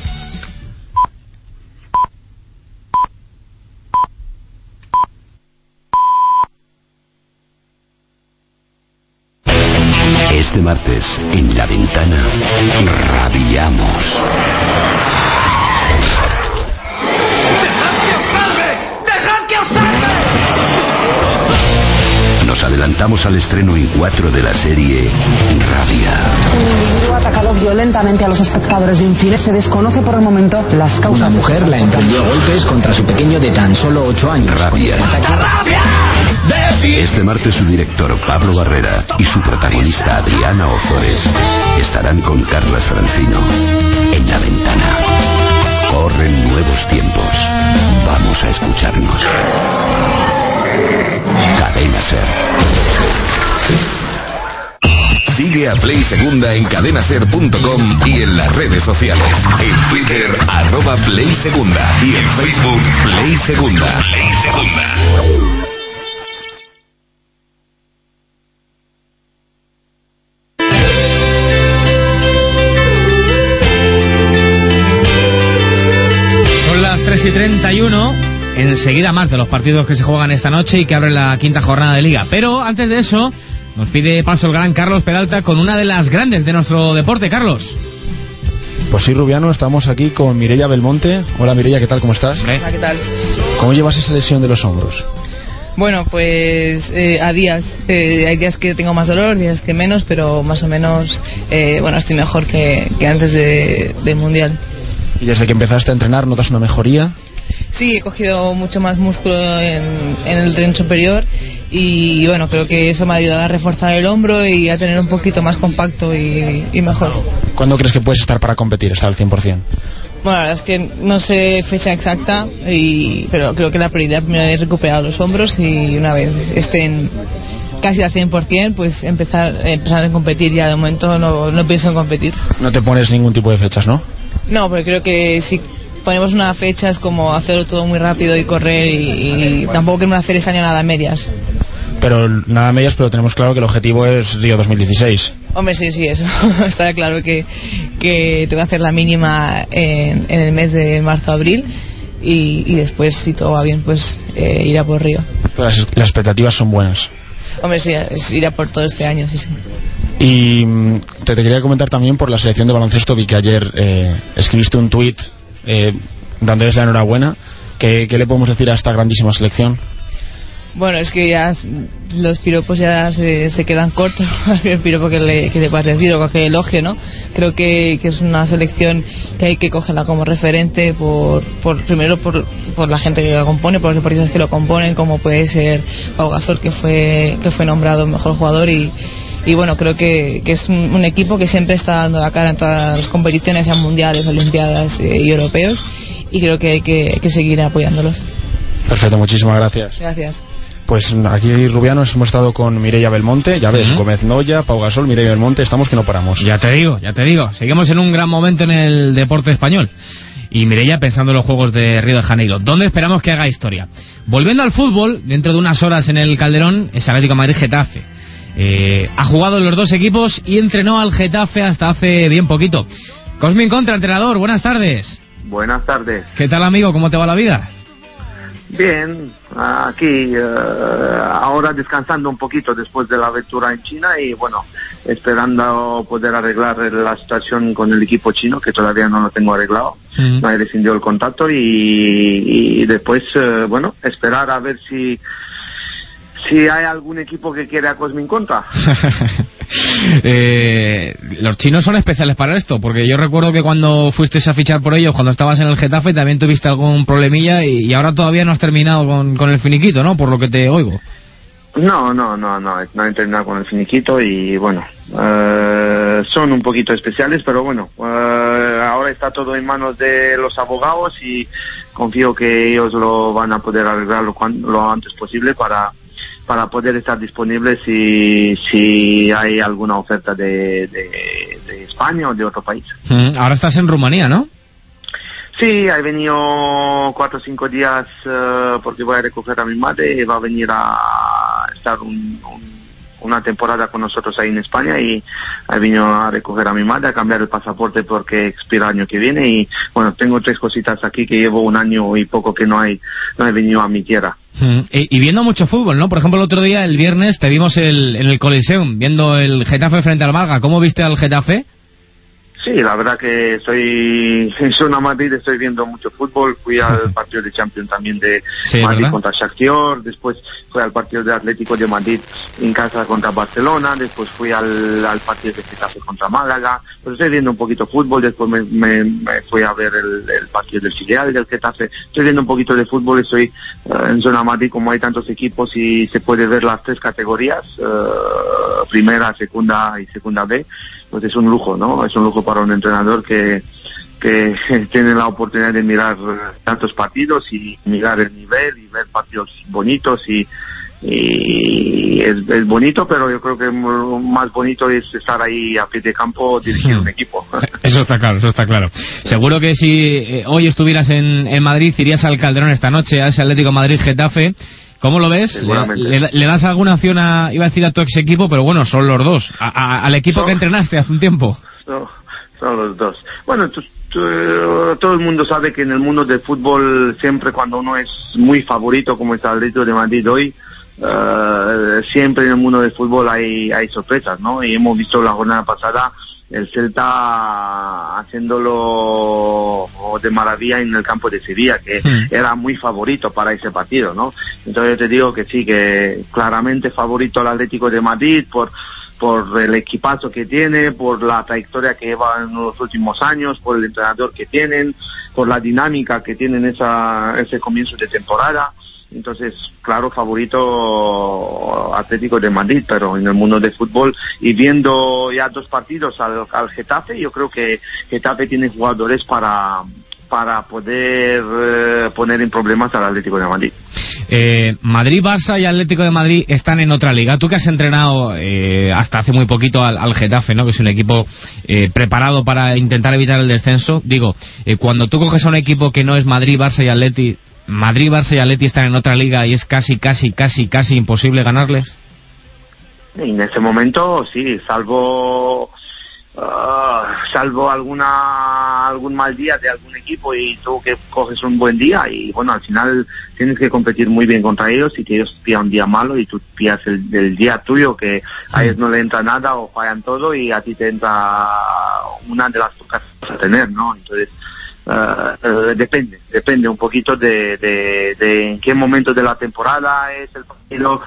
Este martes, en La Ventana, rabiamos. Nos adelantamos al estreno en 4 de la serie Rabia. Un individuo ha atacado violentamente a los espectadores de un cine. Se desconoce por el momento las causas. Una mujer la emprendió a golpes contra su pequeño de tan solo 8 años. Rabia. Este martes su director Pablo Barrera y su protagonista Adriana Ozores estarán con Carlas Francino en La Ventana. Corren nuevos tiempos. Vamos a escucharnos. Cadena SER. Sigue a Play Segunda en cadenaser.com y en las redes sociales. En Twitter, @Play Segunda. Y en Facebook, Play Segunda. Play Segunda. Son las 3:31. Enseguida más de los partidos que se juegan esta noche y que abren la 5ª jornada de Liga. Pero antes de eso, nos pide paso el gran Carlos Peralta con una de las grandes de nuestro deporte. Carlos. Pues sí, Rubiano, estamos aquí con Mireia Belmonte. Hola Mireia, ¿qué tal? ¿Cómo estás? Hola, ¿qué tal? ¿Cómo llevas esa lesión de los hombros? Bueno, pues a días. Hay días que tengo más dolor, días que menos, pero más o menos, bueno, estoy mejor que antes del Mundial. ¿Y desde que empezaste a entrenar notas una mejoría? Sí, he cogido mucho más músculo en el tren superior y bueno, creo que eso me ha ayudado a reforzar el hombro y a tener un poquito más compacto y mejor. ¿Cuándo crees que puedes estar para competir, estar al 100%? Bueno, la verdad es que no sé fecha exacta, pero creo que la prioridad primero es recuperar los hombros y una vez estén casi al 100%, pues empezar a competir. Ya de momento no pienso en competir. No te pones ningún tipo de fechas, ¿no? No, porque creo que si ponemos una fecha es como hacerlo todo muy rápido y correr y tampoco queremos hacer este año nada a medias. Pero nada a medias, pero tenemos claro que el objetivo es Río 2016. Hombre, sí, eso. Está claro que tengo que hacer la mínima en el mes de marzo-abril y después, si todo va bien, pues ir a por Río. Pero las expectativas son buenas. Hombre, sí, es ir a por todo este año, sí. Y te quería comentar también por la selección de baloncesto. Vi que ayer escribiste un tuit dándoles la enhorabuena. ¿Qué le podemos decir a esta grandísima selección? Bueno, es que ya los piropos ya se quedan cortos. El piropo que le puedas decir o cualquier elogio, ¿no? Creo que es una selección que hay que cogerla como referente primero por la gente que la compone, por los deportistas que lo componen, como puede ser Pau Gasol, que fue nombrado mejor jugador y bueno, creo que es un equipo que siempre está dando la cara en todas las competiciones, sean mundiales, olimpiadas y europeos, y creo que hay que seguir apoyándolos. Perfecto, muchísimas gracias. Gracias. Pues aquí, Rubianos, hemos estado con Mireia Belmonte, ya ves, Gómez Noya, Pau Gasol, Mireia Belmonte, estamos que no paramos. Ya te digo, seguimos en un gran momento en el deporte español. Y Mireia pensando en los Juegos de Río de Janeiro, ¿dónde esperamos que haga historia? Volviendo al fútbol, dentro de unas horas en el Calderón, es Atlético de Madrid-Getafe. Ha jugado en los dos equipos y entrenó al Getafe hasta hace bien poquito. Cosmin Contra, entrenador, buenas tardes. Buenas tardes. ¿Qué tal, amigo? ¿Cómo te va la vida? Bien, aquí ahora descansando un poquito después de la aventura en China y bueno, esperando poder arreglar la situación con el equipo chino, que todavía no lo tengo arreglado. No he rescindido el contacto y después, bueno, esperar a ver si hay algún equipo que quiere a Cosmin Contra. Los chinos son especiales para esto, porque yo recuerdo que cuando fuiste a fichar por ellos, cuando estabas en el Getafe, también tuviste algún problemilla y ahora todavía no has terminado con el finiquito, ¿no? Por lo que te oigo. No he terminado con el finiquito y bueno, son un poquito especiales, pero bueno, ahora está todo en manos de los abogados y confío que ellos lo van a poder arreglar lo antes posible para poder estar disponibles si hay alguna oferta de España o de otro país. Ahora estás en Rumanía, ¿no? Sí, he venido 4 o 5 días porque voy a recoger a mi madre y va a venir a estar una temporada con nosotros ahí en España y he venido a recoger a mi madre, a cambiar el pasaporte porque expira el año que viene y bueno, tengo 3 cositas aquí que llevo 1 año y poco que no he venido a mi tierra. Y viendo mucho fútbol, ¿no? Por ejemplo, el otro día, el viernes, te vimos en el Coliseum, viendo el Getafe frente al Málaga. ¿Cómo viste al Getafe? Sí, la verdad que estoy en zona Madrid, estoy viendo mucho fútbol. Fui al partido de Champions también de Madrid, ¿verdad?, contra Shakhtar. Después fui al partido de Atlético de Madrid en casa contra Barcelona. Después fui al partido de Getafe contra Málaga. Pues estoy viendo un poquito fútbol. Después me fui a ver el partido del filial del Getafe. Estoy viendo un poquito de fútbol. Estoy en zona Madrid, como hay tantos equipos y se puede ver las 3 categorías, primera, segunda y segunda B. Pues es un lujo, ¿no? Es un lujo para un entrenador que tiene la oportunidad de mirar tantos partidos y mirar el nivel y ver partidos bonitos y es bonito, pero yo creo que más bonito es estar ahí a pie de campo dirigiendo un equipo. Eso está claro. Seguro que si hoy estuvieras en Madrid irías al Calderón esta noche, a ese Atlético Madrid-Getafe. ¿Cómo lo ves? ¿Le das alguna opción iba a decir a tu ex equipo, pero bueno, son los dos, al equipo que entrenaste hace un tiempo? No, son los dos. Bueno, todo el mundo sabe que en el mundo del fútbol, siempre cuando uno es muy favorito, como está el Atlético de Madrid hoy, siempre en el mundo del fútbol hay sorpresas, ¿no? Y hemos visto la jornada pasada el Celta haciéndolo de maravilla en el campo de Sevilla, que era muy favorito para ese partido, ¿no? Entonces yo te digo que sí, que claramente favorito al Atlético de Madrid por el equipazo que tiene, por la trayectoria que lleva en los últimos años, por el entrenador que tienen, por la dinámica que tienen ese comienzo de temporada. Entonces, claro, favorito Atlético de Madrid, pero en el mundo del fútbol y viendo ya 2 partidos al Getafe, yo creo que Getafe tiene jugadores para poder poner en problemas al Atlético de Madrid. Madrid, Barça y Atlético de Madrid están en otra liga. Tú que has entrenado hasta hace muy poquito al Getafe, ¿no?, que es un equipo preparado para intentar evitar el descenso. Digo, cuando tú coges a un equipo que no es Madrid, Barça y Atleti, Madrid, Barça y Atleti están en otra liga y es casi imposible ganarles. En ese momento sí, salvo algún mal día de algún equipo y tú que coges un buen día y bueno, al final tienes que competir muy bien contra ellos y que ellos pillan un día malo y tú pillas el día tuyo que a ellos no le entra nada o fallan todo y a ti te entra una de las pocas que vas a tener, ¿no? Entonces depende un poquito de en qué momento de la temporada es el partido,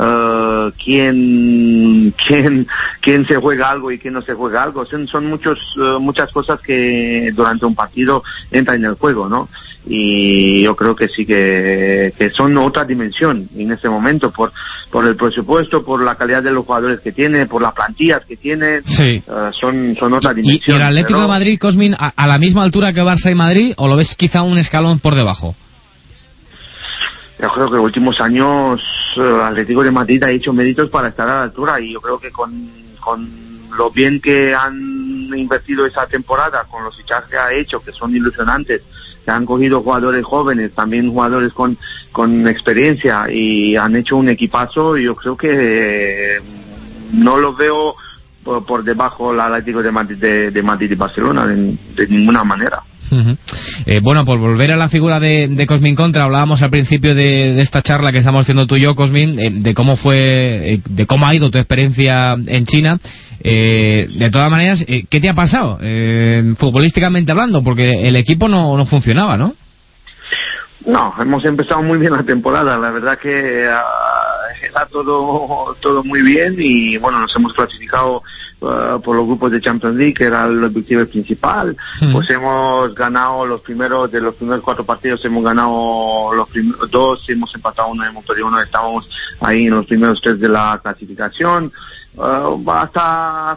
quién se juega algo y quién no se juega algo. Son muchas cosas que durante un partido entran en el juego, ¿no? Y yo creo que sí que son otra dimensión en ese momento por el presupuesto, por la calidad de los jugadores que tiene, por las plantillas que tiene. Sí. Son otra dimensión. ¿Y el Atlético de Madrid, Cosmin, a la misma altura que Barça y Madrid, o lo ves quizá un escalón por debajo? Yo creo que en los últimos años el Atlético de Madrid ha hecho méritos para estar a la altura y yo creo que con lo bien que han invertido esa temporada, con los fichajes que ha hecho, que son ilusionantes, que han cogido jugadores jóvenes, también jugadores con experiencia y han hecho un equipazo, y yo creo que no lo veo por debajo el Atlético de Madrid de Madrid y Barcelona de ninguna manera. Bueno, por volver a la figura de Cosmin Contra, hablábamos al principio de esta charla que estamos haciendo tú y yo, Cosmin, de cómo ha ido tu experiencia en China. De todas maneras, ¿qué te ha pasado futbolísticamente hablando? Porque el equipo no funcionaba, ¿no? No, hemos empezado muy bien la temporada. La verdad que era todo muy bien y bueno, nos hemos clasificado por los grupos de Champions League, que era el objetivo principal. Pues hemos ganado los primeros 4 partidos, hemos ganado los primeros 2, hemos empatado 1, hemos perdido 1, estamos ahí en los primeros 3 de la clasificación. Hasta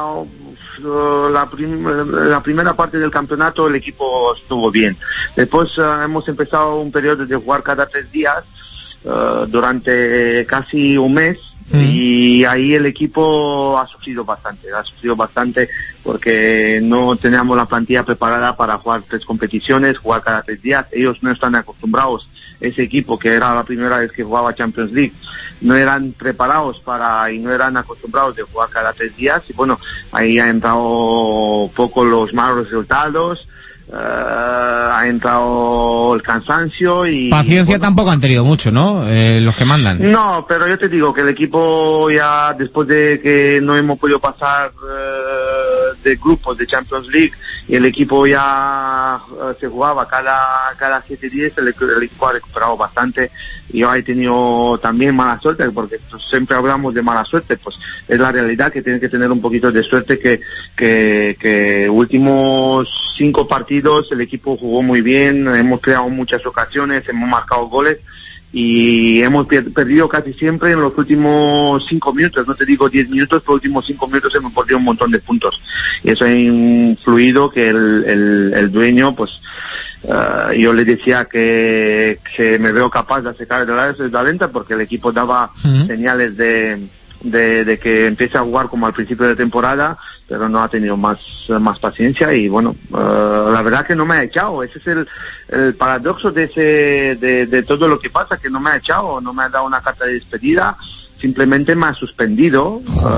la primera parte del campeonato el equipo estuvo bien. Después hemos empezado un periodo de jugar cada 3 días durante casi un mes. Y ahí el equipo ha sufrido bastante porque no teníamos la plantilla preparada para jugar 3 competiciones, jugar cada 3 días. Ellos no están acostumbrados, ese equipo que era la primera vez que jugaba Champions League, no eran preparados y no eran acostumbrados de jugar cada 3 días y bueno, ahí ha entrado poco los malos resultados. Ha entrado el cansancio y... Paciencia tampoco han tenido mucho, ¿no? Los que mandan. No, pero yo te digo que el equipo ya, después de que no hemos podido pasar de grupos de Champions League y el equipo ya se jugaba cada 7 días, el equipo ha recuperado bastante y yo he tenido también mala suerte, porque siempre hablamos de mala suerte, pues es la realidad que tienen que tener un poquito de suerte que últimos 5 partidos el equipo jugó muy bien, hemos creado muchas ocasiones, hemos marcado goles y hemos perdido casi siempre en los últimos 5 minutos, no te digo 10 minutos, pero los últimos 5 minutos hemos perdido un montón de puntos y eso ha influido que el dueño, pues yo le decía que me veo capaz de sacar de la venta porque el equipo daba señales de que empiece a jugar como al principio de temporada, pero no ha tenido más paciencia y bueno, la verdad que no me ha echado. Ese es el paradoxo de todo lo que pasa, que no me ha echado, no me ha dado una carta de despedida, simplemente me ha suspendido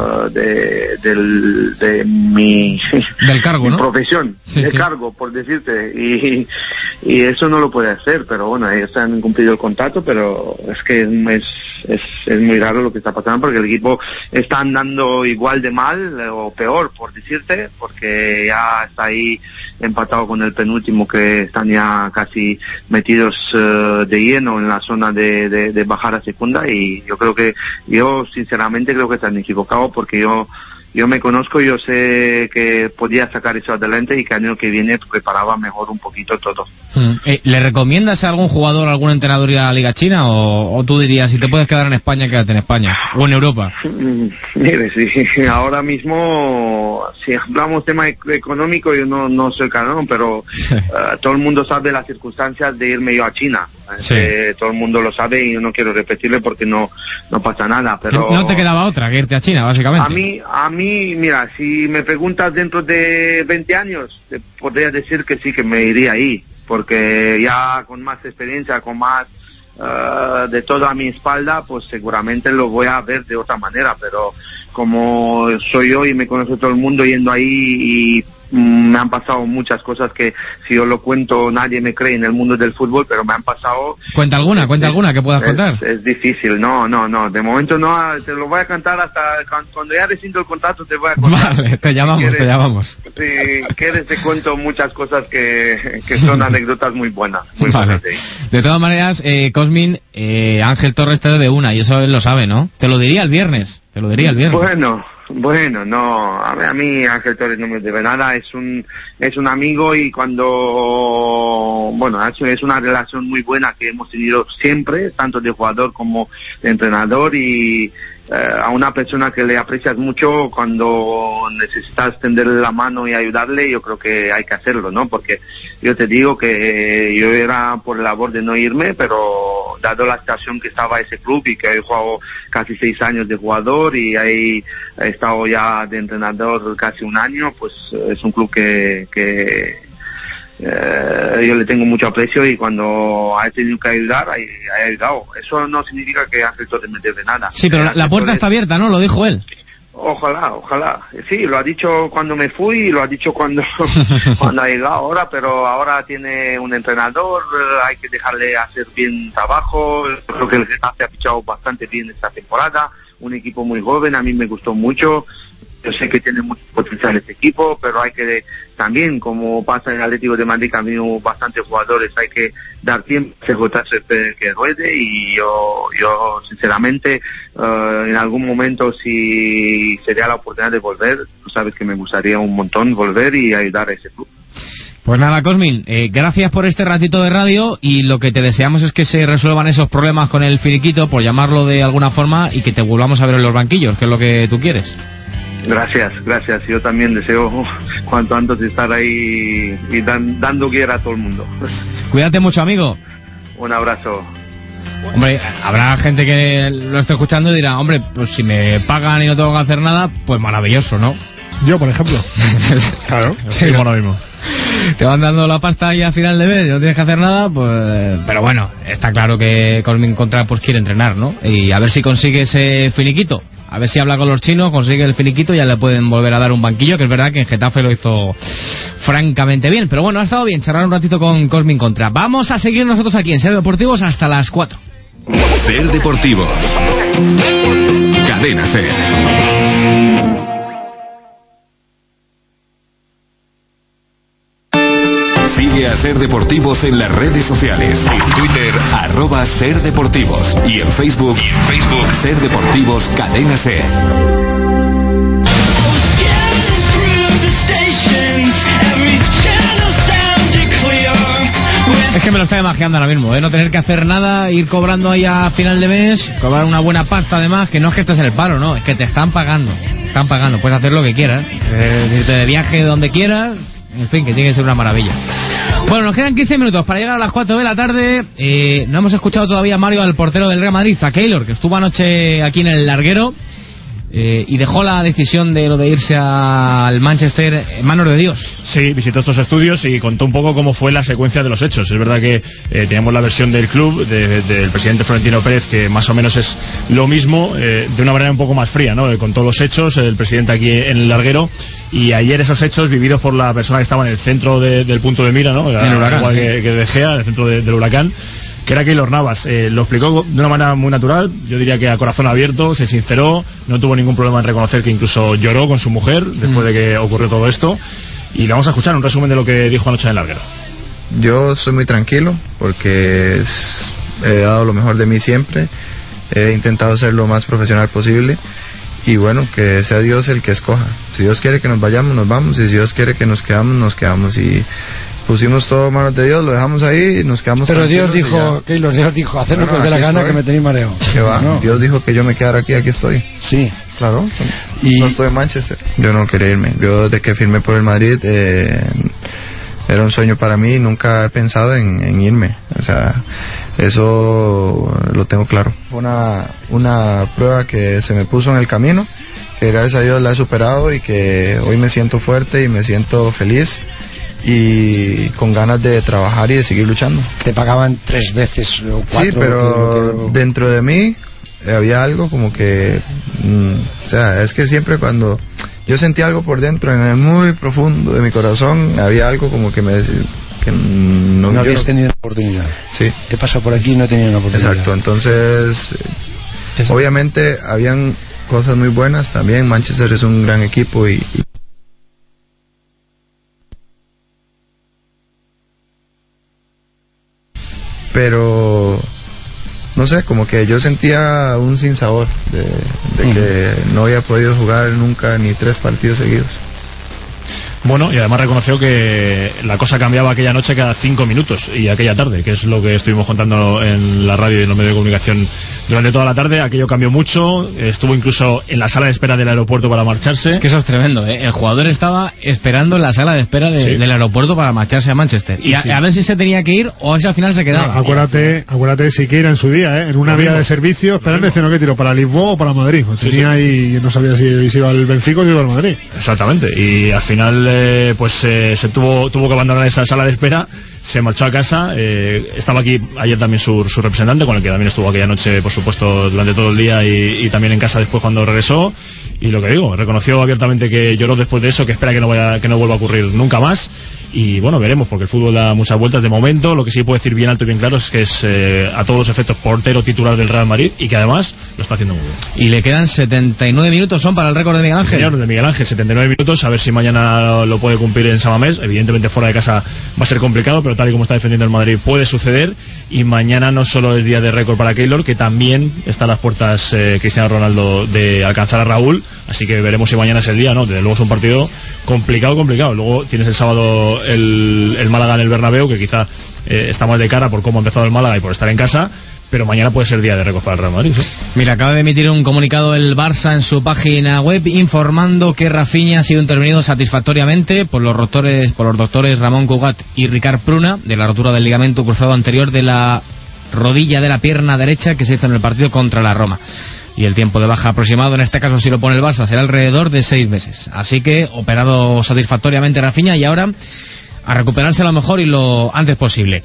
de mi del cargo, ¿no? profesión, cargo, por decirte, y eso no lo puede hacer, pero bueno, ellos han cumplido el contrato, pero es que es muy raro lo que está pasando porque el equipo está andando igual de mal o peor, por decirte, porque ya está ahí empatado con el penúltimo, que están ya casi metidos de lleno en la zona de bajar a segunda y yo sinceramente creo que están equivocados porque yo me conozco, yo sé que podía sacar eso adelante y que el año que viene preparaba mejor un poquito todo. ¿Le recomiendas a algún jugador, a algún entrenador ir a la Liga China o tú dirías, si te puedes quedar en España, quédate en España o en Europa? Mire, sí, ahora mismo, si hablamos tema económico, yo no soy cabrón, pero todo el mundo sabe las circunstancias de irme yo a China. Todo el mundo lo sabe y yo no quiero repetirle porque no pasa nada, pero... No te quedaba otra que irte a China, básicamente. A mí, mira, si me preguntas dentro de 20 años, te podría decir que sí, que me iría ahí, porque ya con más experiencia, con más de todo a mi espalda, pues seguramente lo voy a ver de otra manera, pero como soy yo y me conoce todo el mundo yendo ahí y me han pasado muchas cosas que si yo lo cuento nadie me cree en el mundo del fútbol, pero me han pasado... Cuenta alguna que puedas contar. Es difícil, no, de momento no, te lo voy a cantar hasta cuando ya rescindo el contrato, te voy a contar. Vale, te llamamos. Si quieres te cuento muchas cosas que son anécdotas muy buenas. Vale. De todas maneras, Cosmin, Ángel Torres te debe una y eso él lo sabe, ¿no? Te lo diría el viernes. Bueno, no, a mí Ángel Torres no me debe nada, es un amigo y es una relación muy buena que hemos tenido siempre, tanto de jugador como de entrenador y a una persona que le aprecias mucho cuando necesitas tenderle la mano y ayudarle, yo creo que hay que hacerlo, ¿no? Porque yo te digo que yo era por la labor de no irme, pero dado la situación que estaba ese club y que he jugado casi 6 años de jugador y ahí he estado ya de entrenador casi 1 año, pues es un club que yo le tengo mucho aprecio y cuando ha tenido que ayudar, ha ayudado. Eso no significa que Ángel Torres me debe nada. Sí, pero la puerta está abierta, ¿no? Lo dijo él. Ojalá. Sí, lo ha dicho cuando me fui y lo ha dicho cuando ha llegado ahora, pero ahora tiene un entrenador, hay que dejarle hacer bien trabajo. Creo que el Getafe ha fichado bastante bien esta temporada, un equipo muy joven, a mí me gustó mucho. Yo sé que tiene mucho potencial este equipo, pero hay que también, como pasa en el Atlético de Madrid, que han habido bastantes jugadores, hay que dar tiempo a que ruede, y yo sinceramente, en algún momento, si sería la oportunidad de volver, tú sabes que me gustaría un montón volver y ayudar a ese club. Pues nada, Cosmin, gracias por este ratito de radio, y lo que te deseamos es que se resuelvan esos problemas con el finiquito, por llamarlo de alguna forma, y que te volvamos a ver en los banquillos, que es lo que tú quieres. Gracias. Yo también deseo cuanto antes estar ahí y dando guerra a todo el mundo. Cuídate mucho, amigo. Un abrazo. Hombre, habrá gente que lo esté escuchando y dirá, hombre, pues si me pagan y no tengo que hacer nada, pues maravilloso, ¿no? Yo, por ejemplo. Claro, sí, lo mismo. Te van dando la pasta y al final de mes, no tienes que hacer nada, pues... Pero bueno, está claro que Cosmin Contra pues quiere entrenar, ¿no? Y a ver si consigue ese finiquito. A ver si habla con los chinos, consigue el finiquito y ya le pueden volver a dar un banquillo, que es verdad que en Getafe lo hizo francamente bien. Pero bueno, ha estado bien charlar un ratito con Cosmin Contra. Vamos a seguir nosotros aquí en Ser Deportivos hasta las 4. Ser Deportivos. Cadena Ser. Sigue a Ser Deportivos en las redes sociales. En Twitter, @SerDeportivos. Y en Facebook, Ser Deportivos Cadena Ser. Es que me lo está imaginando ahora mismo, no tener que hacer nada, ir cobrando ahí a final de mes, cobrar una buena pasta además, que no es que estés en el paro, no, es que te están pagando, puedes hacer lo que quieras, irte de viaje donde quieras. En fin, que tiene que ser una maravilla. Bueno, nos quedan 15 minutos para llegar a las 4 de la tarde. No hemos escuchado todavía, Mario, al portero del Real Madrid, a Keylor, que estuvo anoche aquí en el larguero y dejó la decisión de lo de irse al Manchester en manos de Dios. Sí, visitó estos estudios y contó un poco cómo fue la secuencia de los hechos. Es verdad que teníamos la versión del club, del presidente Florentino Pérez, que más o menos es lo mismo, de una manera un poco más fría, ¿no? Contó los hechos, el presidente aquí en el larguero, y ayer esos hechos vividos por la persona que estaba en el centro del punto de mira, ¿no? El huracán, igual que De Gea, en el centro del huracán, que era Keylor Navas. Lo explicó de una manera muy natural, yo diría que a corazón abierto, se sinceró, no tuvo ningún problema en reconocer que incluso lloró con su mujer después de que ocurrió todo esto, y le vamos a escuchar un resumen de lo que dijo anoche en el larguero. Yo soy muy tranquilo porque he dado lo mejor de mí siempre, he intentado ser lo más profesional posible, y bueno, que sea Dios el que escoja. Si Dios quiere que nos vayamos, nos vamos, y si Dios quiere que nos quedamos, y pusimos todo en manos de Dios, lo dejamos ahí y nos quedamos. Pero Dios dijo, Keylor, Dios dijo, haced lo que os dé la gana, que me tenéis mareo. ¿Qué va? No. Dios dijo que yo me quedara aquí estoy. Sí. Claro. Y no estoy en Manchester. Yo no quería irme. Yo desde que firmé por el Madrid, era un sueño para mí, nunca he pensado en irme. O sea, eso lo tengo claro. Fue una prueba que se me puso en el camino, que gracias a Dios la he superado, y que hoy me siento fuerte y me siento feliz y con ganas de trabajar y de seguir luchando. Te pagaban 3 veces o 4. Sí, pero dentro de mí había algo como que, o sea, es que siempre cuando yo sentí algo por dentro, en el muy profundo de mi corazón, había algo como que me decía que no habías tenido la oportunidad. Sí. Te pasó por aquí y no tenía la oportunidad. Exacto, entonces obviamente habían cosas muy buenas también. Manchester es un gran equipo y pero no sé, como que yo sentía un sinsabor de que no había podido jugar nunca ni 3 partidos seguidos. Bueno, y además reconoció que la cosa cambiaba aquella noche cada 5 minutos y aquella tarde, que es lo que estuvimos contando en la radio y en los medios de comunicación durante toda la tarde. Aquello cambió mucho, estuvo incluso en la sala de espera del aeropuerto para marcharse. Es que eso es tremendo, ¿eh? El jugador estaba esperando en la sala de espera del aeropuerto para marcharse a Manchester. Y a ver si se tenía que ir o a ver si al final se quedaba. No, acuérdate de Siqueira en su día, en una vía de servicio, esperando diciendo que tiro para Lisboa o para Madrid. Tenía ahí, no sabía si iba al Benfica o si iba al Madrid. Exactamente, y al final se tuvo que abandonar esa sala de espera, se marchó a casa. Estaba aquí ayer también su representante, con el que también estuvo aquella noche, por supuesto, durante todo el día, y también en casa después cuando regresó. Y lo que digo, reconoció abiertamente que lloró después de eso, que espera que no vuelva a ocurrir nunca más. y bueno, veremos, porque el fútbol da muchas vueltas de momento. Lo que sí puedo decir bien alto y bien claro es que es a todos los efectos portero titular del Real Madrid y que además lo está haciendo muy bien. Y le quedan 79 minutos, son para el récord de Miguel Ángel. Señor, de Miguel Ángel, 79 minutos, a ver si mañana lo puede cumplir en San Mamés. Evidentemente fuera de casa va a ser complicado, pero tal y como está defendiendo el Madrid puede suceder. Y mañana no solo es día de récord para Keylor, que también está a las puertas Cristiano Ronaldo de alcanzar a Raúl, así que veremos si mañana es el día, ¿no? Desde luego es un partido complicado. Luego tienes el sábado el Málaga en el Bernabéu, que quizá está más de cara por cómo ha empezado el Málaga y por estar en casa, pero mañana puede ser día de récord para el Real Madrid, ¿sí? Mira, acaba de emitir un comunicado el Barça en su página web informando que Rafinha ha sido intervenido satisfactoriamente por los doctores Ramón Cugat y Ricard Pruna de la rotura del ligamento cruzado anterior de la rodilla de la pierna derecha que se hizo en el partido contra la Roma. Y el tiempo de baja aproximado, en este caso si lo pone el Barça, será alrededor de 6 meses. Así que operado satisfactoriamente Rafinha y ahora a recuperarse a lo mejor y lo antes posible.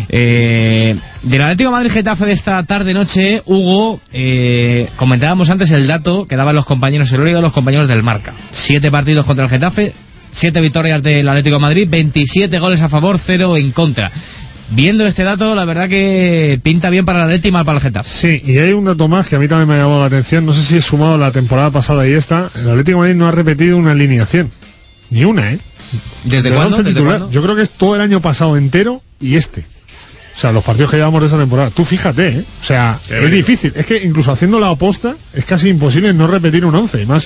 Del Atlético de Madrid-Getafe de esta tarde-noche, Hugo, comentábamos antes el dato que daban los compañeros, el oído de los compañeros del Marca. 7 partidos contra el Getafe, 7 victorias del Atlético de Madrid, 27 goles a favor, 0 en contra. Viendo este dato, la verdad que pinta bien para el Atlético y mal para el Getafe. Sí, y hay un dato más que a mí también me ha llamado la atención, no sé si he sumado la temporada pasada y esta, el Atlético de Madrid no ha repetido una alineación. Ni una, ¿Desde cuándo? Yo creo que es todo el año pasado entero y este. O sea, los partidos que llevamos de esa temporada. Tú fíjate, O sea, es difícil. Es que incluso haciendo la aposta es casi imposible no repetir un 11. Más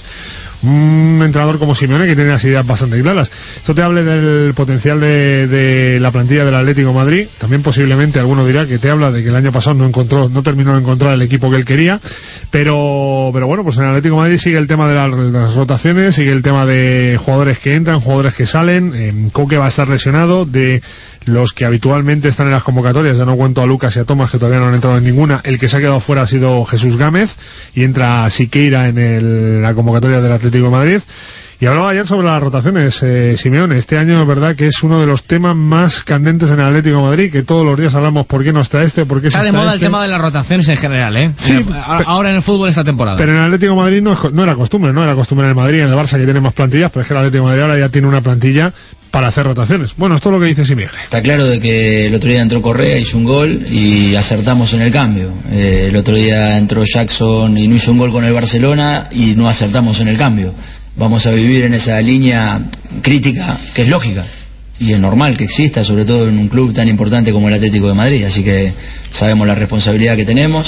un entrenador como Simeone que tiene las ideas bastante claras. Esto te habla del potencial de la plantilla del Atlético de Madrid. También posiblemente alguno dirá que te habla de que el año pasado no terminó de encontrar el equipo que él quería. Pero bueno, pues en el Atlético de Madrid sigue el tema de las rotaciones, sigue el tema de jugadores que entran, jugadores que salen. Coque va a estar lesionado. De los que habitualmente están en las convocatorias, ya no cuento a Lucas y a Tomás, que todavía no han entrado en ninguna. El que se ha quedado fuera ha sido Jesús Gámez y entra Siqueira en la convocatoria del Atlético de Madrid. Y hablaba ayer sobre las rotaciones, Simeone. Este año es verdad que es uno de los temas más candentes en el Atlético de Madrid, que todos los días hablamos por qué no está por qué está de moda el tema de las rotaciones en general, Sí, ahora en el fútbol esta temporada. Pero en el Atlético de Madrid no era costumbre en el Madrid, en el Barça que tiene más plantillas, pero es que el Atlético de Madrid ahora ya tiene una plantilla para hacer rotaciones. Bueno, esto es lo que dice Simeone. Está claro de que el otro día entró Correa, hizo un gol y acertamos en el cambio. El otro día entró Jackson y no hizo un gol con el Barcelona y no acertamos en el cambio. Vamos a vivir en esa línea crítica que es lógica y es normal que exista, sobre todo en un club tan importante como el Atlético de Madrid. Así que sabemos la responsabilidad que tenemos.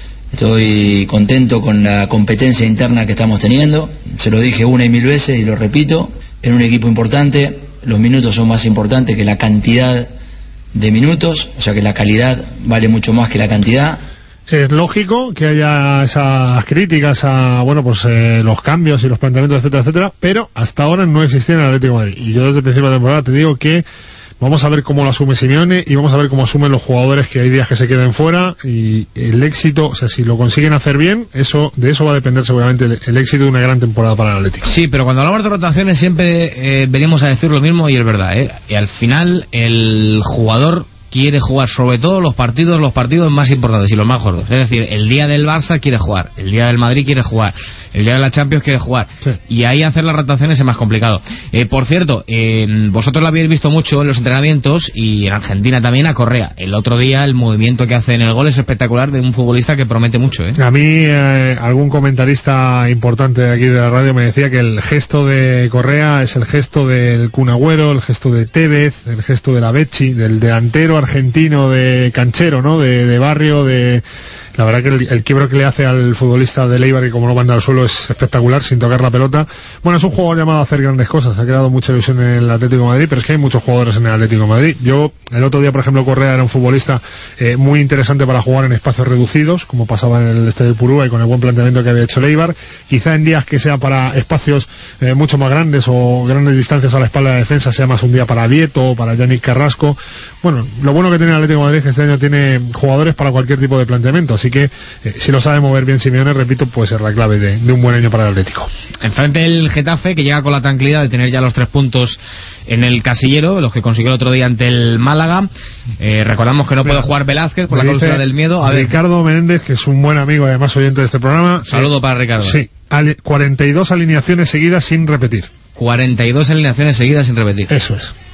Estoy contento con la competencia interna que estamos teniendo. Se lo dije 1 y 1000 veces y lo repito. En un equipo importante los minutos son más importantes que la cantidad de minutos, o sea que la calidad vale mucho más que la cantidad. Es lógico que haya esas críticas a los cambios y los planteamientos, etcétera, etcétera, pero hasta ahora no existía en el Atlético de Madrid. Y yo desde el principio de temporada te digo que vamos a ver cómo lo asume Simeone y vamos a ver cómo asumen los jugadores, que hay días que se queden fuera, y el éxito, o sea, si lo consiguen hacer bien, de eso va a depender seguramente el éxito de una gran temporada para el Atlético. Sí, pero cuando hablamos de rotaciones siempre venimos a decir lo mismo y es verdad, y al final el jugador quiere jugar sobre todo los partidos más importantes y los más gordos. Es decir, el día del Barça quiere jugar, el día del Madrid quiere jugar, el día de la Champions quiere jugar, sí. Y ahí hacer las rotaciones es más complicado. Por cierto, vosotros lo habéis visto mucho en los entrenamientos y en Argentina también a Correa. El otro día el movimiento que hace en el gol es espectacular, de un futbolista que promete mucho. A mí algún comentarista importante de aquí de la radio me decía que el gesto de Correa es el gesto del Kun Agüero, el gesto de Tevez, el gesto de la Becci, del delantero argentino de canchero, ¿no? De barrio, de... La verdad que el quiebro que le hace al futbolista de Eibar, que como lo manda al suelo, es espectacular, sin tocar la pelota. Bueno, es un jugador llamado a hacer grandes cosas. Ha creado mucha ilusión en el Atlético de Madrid, pero es que hay muchos jugadores en el Atlético de Madrid. El otro día, por ejemplo, Correa era un futbolista muy interesante para jugar en espacios reducidos, como pasaba en el Estadio Purúa y con el buen planteamiento que había hecho el Eibar. Quizá en días que sea para espacios mucho más grandes o grandes distancias a la espalda de la defensa, sea más un día para Vieto o para Yannick Carrasco. Bueno, lo bueno que tiene el Atlético de Madrid es que este año tiene jugadores para cualquier tipo de planteamiento, así que si lo sabe mover bien Simeone, repito, puede ser la clave de un buen año para el Atlético. Enfrente el Getafe, que llega con la tranquilidad de tener ya los 3 puntos en el casillero, los que consiguió el otro día ante el Málaga. Recordamos que no puede jugar Velázquez por la cláusula del miedo. Ricardo Menéndez, que es un buen amigo y además oyente de este programa. Saludo para Ricardo. Sí, 42 alineaciones seguidas sin repetir. 42 alineaciones seguidas sin repetir. Eso es.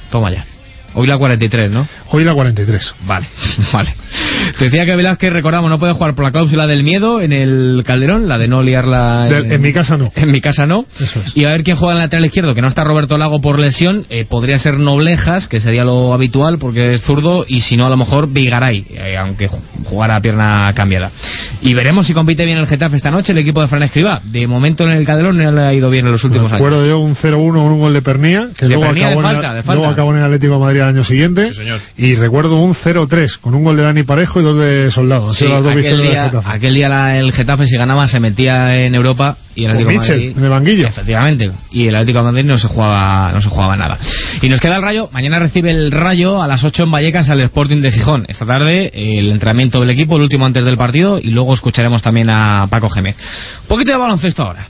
Toma ya. Hoy la 43, ¿no? Hoy la 43. Vale, vale. Te decía que Velázquez, recordamos, no puede jugar por la cláusula del miedo en el Calderón, la de no liarla... En mi casa no. En mi casa no. Eso es. Y a ver quién juega en el lateral izquierdo, que no está Roberto Lago por lesión, podría ser Noblejas, que sería lo habitual porque es zurdo, y si no a lo mejor Vigaray, aunque jugara a pierna cambiada. Y veremos si compite bien el Getafe esta noche, el equipo de Fran Escribá. De momento en el Calderón no le ha ido bien en los últimos años. Recuerdo yo un 0-1 con un gol de Pernía, que luego acabó en el Atlético de Madrid el año siguiente. Sí, señor. Y recuerdo un 0-3 con un gol de Dani Parejo y 2 de Soldado. Sí, aquel día el Getafe, si ganaba, se metía en Europa y el Atlético de Madrid, en el banquillo. Efectivamente, y el Atlético de Madrid no se jugaba nada. Y nos queda el Rayo. Mañana recibe el Rayo a las 8 en Vallecas al Sporting de Gijón. Esta tarde el entrenamiento del equipo, el último antes del partido, y luego escucharemos también a Paco Gémez. Un poquito de baloncesto ahora.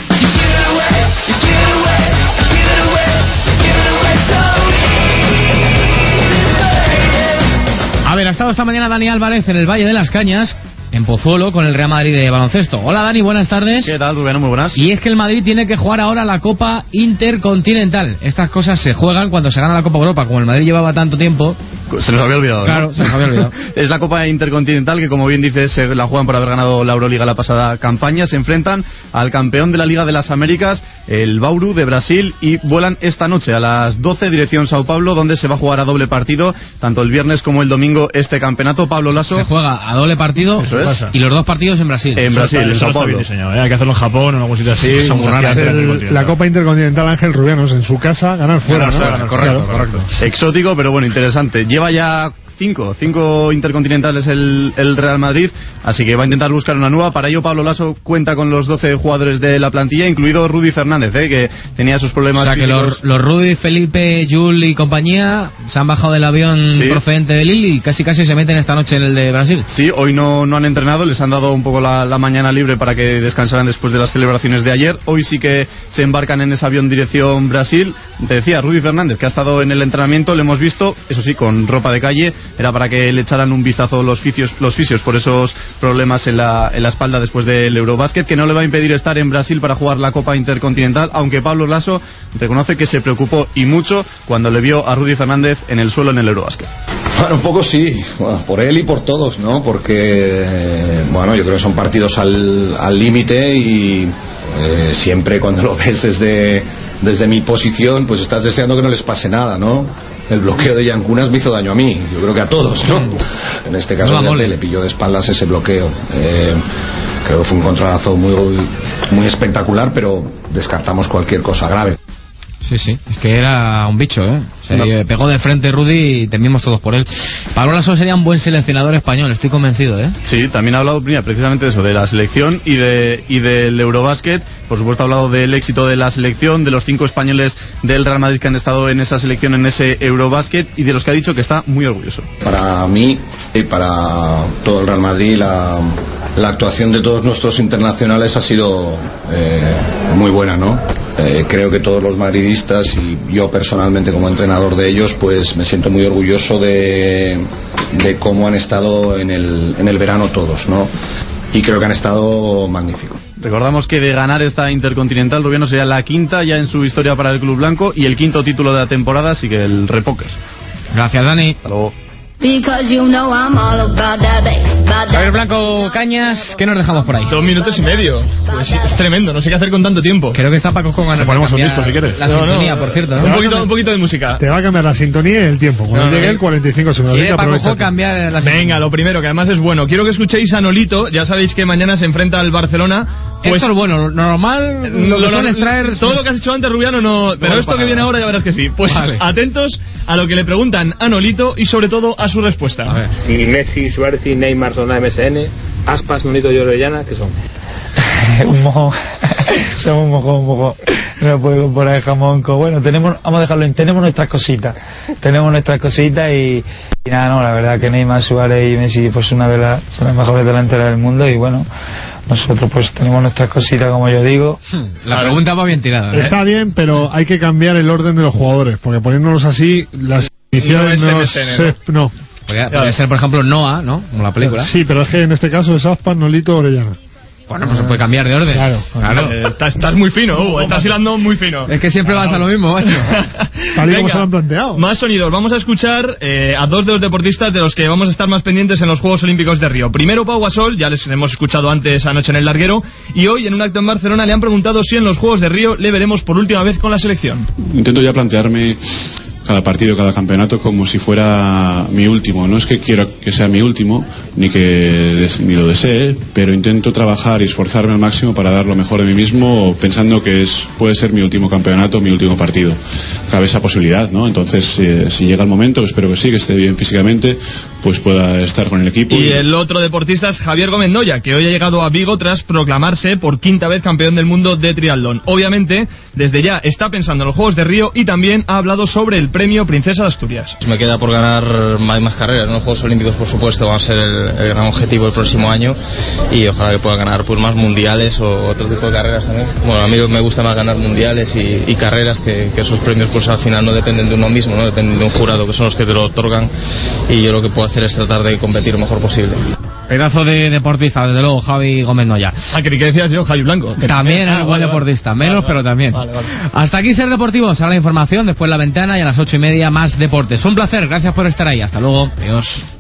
A ver, ha estado esta mañana Dani Álvarez en el Valle de las Cañas, en Pozuelo, con el Real Madrid de baloncesto. Hola Dani, buenas tardes. ¿Qué tal, Rubén? Muy buenas. Y es que el Madrid tiene que jugar ahora la Copa Intercontinental. Estas cosas se juegan cuando se gana la Copa Europa. Como el Madrid llevaba tanto tiempo... Se nos había olvidado, ¿no? Claro, se nos había olvidado. Es la Copa Intercontinental que, como bien dices, se la juegan por haber ganado la Euroliga la pasada campaña. Se enfrentan al campeón de la Liga de las Américas, el Bauru de Brasil, y vuelan esta noche a las 12 dirección Sao Paulo, donde se va a jugar a doble partido, tanto el viernes como el domingo, este campeonato. Pablo Lasso. Se juega a doble partido. Eso es. Y los dos partidos en Brasil. En Brasil, en Sao Paulo. Hay que hacerlo en Japón o en algún sitio así. Son muy raras. La Copa Intercontinental, Ángel Rubianos, en su casa, ganar fuera. Correcto. Exótico, pero bueno, interesante. Lleva ya cinco intercontinentales el Real Madrid, así que va a intentar buscar una nueva. Para ello Pablo Lasso cuenta con los 12 jugadores de la plantilla, incluido Rudy Fernández, que tenía sus problemas. O sea que los Rudy, Felipe, Jul y compañía se han bajado del avión procedente de Lille y casi se meten esta noche en el de Brasil. Sí, hoy no han entrenado, les han dado un poco la mañana libre para que descansaran después de las celebraciones de ayer. Hoy sí que se embarcan en ese avión dirección Brasil. Te decía, Rudy Fernández, que ha estado en el entrenamiento, le hemos visto, eso sí, con ropa de calle. Era para que le echaran un vistazo los fisios por esos problemas en la espalda después del Eurobásquet, que no le va a impedir estar en Brasil para jugar la Copa Intercontinental, aunque Pablo Lasso reconoce que se preocupó y mucho cuando le vio a Rudy Fernández en el suelo en el Eurobásquet. Bueno, un poco sí, por él y por todos, ¿no? Porque, yo creo que son partidos al límite y siempre cuando lo ves desde mi posición, pues estás deseando que no les pase nada, ¿no? El bloqueo de Yancunas me hizo daño a mí, yo creo que a todos, ¿no? En este caso le pilló de espaldas ese bloqueo. Creo que fue un contralazo muy espectacular, pero descartamos cualquier cosa grave. Sí, es que era un bicho, Se pegó de frente Rudy y temimos todos por él. Pablo Lasso sería un buen seleccionador español, estoy convencido, Sí, también ha hablado precisamente de eso, de la selección y del Eurobásquet. Por supuesto ha hablado del éxito de la selección, de los 5 españoles del Real Madrid que han estado en esa selección, en ese Eurobásquet, y de los que ha dicho que está muy orgulloso. Para mí y para todo el Real Madrid, la actuación de todos nuestros internacionales ha sido muy buena, ¿no? Creo que todos los madridistas y yo personalmente como entrenador de ellos, pues me siento muy orgulloso de cómo han estado en el verano todos, ¿no? Y creo que han estado magníficos. Recordamos que de ganar esta Intercontinental, Rubiano sería la quinta ya en su historia para el Club Blanco y el quinto título de la temporada, así que el repóker. Gracias, Dani. Hasta luego. Javier Blanco Cañas, ¿qué nos dejamos por ahí? 2 minutos y medio. Pues es tremendo, no sé qué hacer con tanto tiempo. Creo que está Paco con ganas. Ponemos un disco si quieres. La sintonía, por cierto, ¿no? Un poquito de música. Te va a cambiar la sintonía y el tiempo. Cuando llegue el 45 segundos. Quiere Paco cambiar la sintonía. Venga, lo primero, que además es bueno. Quiero que escuchéis a Nolito. Ya sabéis que mañana se enfrenta al Barcelona. Pues esto es bueno, normal. Lo que sueles traer. Todo lo que has hecho antes, Rubiano, no. Pero esto que viene ahora ya verás que sí. Pues atentos a lo que le preguntan a Nolito y sobre todo a su respuesta. A ver. Si Messi, Suárez y Neymar son de MSN, Aspas, Nolito y Orellana, ¿qué son? Un mojón. Somos un mojón. No puedo comparar el jamón con... Bueno, vamos a dejarlo en... Tenemos nuestras cositas y nada, no, la verdad que Neymar, Suárez y Messi pues son las mejores delanteras del mundo y bueno, nosotros pues tenemos nuestras cositas, como yo digo. La pregunta va bien tirada, Está bien, pero hay que cambiar el orden de los jugadores, porque poniéndolos así, las iniciales no. Podría ser, por ejemplo, Noah, ¿no? Como la película. Sí, pero es que en este caso es Aspas, Nolito, Orellana. Bueno, pues se puede cambiar de orden. Claro. Estás muy fino, Hugo. Estás hilando muy fino. Es que siempre vas a lo mismo, macho. Tal y como se lo han planteado. Más sonidos. Vamos a escuchar a dos de los deportistas de los que vamos a estar más pendientes en los Juegos Olímpicos de Río. Primero Pau Gasol, ya les hemos escuchado antes anoche en el larguero, y hoy en un acto en Barcelona le han preguntado si en los Juegos de Río le veremos por última vez con la selección. Intento ya plantearme cada partido, cada campeonato como si fuera mi último. No es que quiera que sea mi último, ni ni lo desee, pero intento trabajar y esforzarme al máximo para dar lo mejor de mí mismo, pensando que puede ser mi último campeonato, mi último partido. Cabe esa posibilidad, ¿no? Entonces, si llega el momento, espero que sí, que esté bien físicamente, pues pueda estar con el equipo. Y el otro deportista es Javier Gómez Noya, que hoy ha llegado a Vigo tras proclamarse por 5ª vez campeón del mundo de triatlón. Obviamente, desde ya está pensando en los Juegos de Río y también ha hablado sobre el premio Princesa de Asturias. Me queda por ganar más carreras, ¿no? Los Juegos Olímpicos, por supuesto, van a ser el gran objetivo el próximo año, y ojalá que pueda ganar pues más mundiales o otro tipo de carreras también. Bueno, a mí me gusta más ganar mundiales y carreras, que esos premios pues al final no dependen de uno mismo, ¿no? Dependen de un jurado, que son los que te lo otorgan, y yo lo que puedo hacer es tratar de competir lo mejor posible. Pedazo de deportista, desde luego, Javi Gómez Noya. ¿Qué decías yo? Javi Blanco. También es buen deportista, menos, pero también. Vale. Hasta aquí Ser Deportivos, ahora la información, después la ventana, y a las 8:30 más deportes. Un placer, gracias por estar ahí. Hasta luego. Adiós.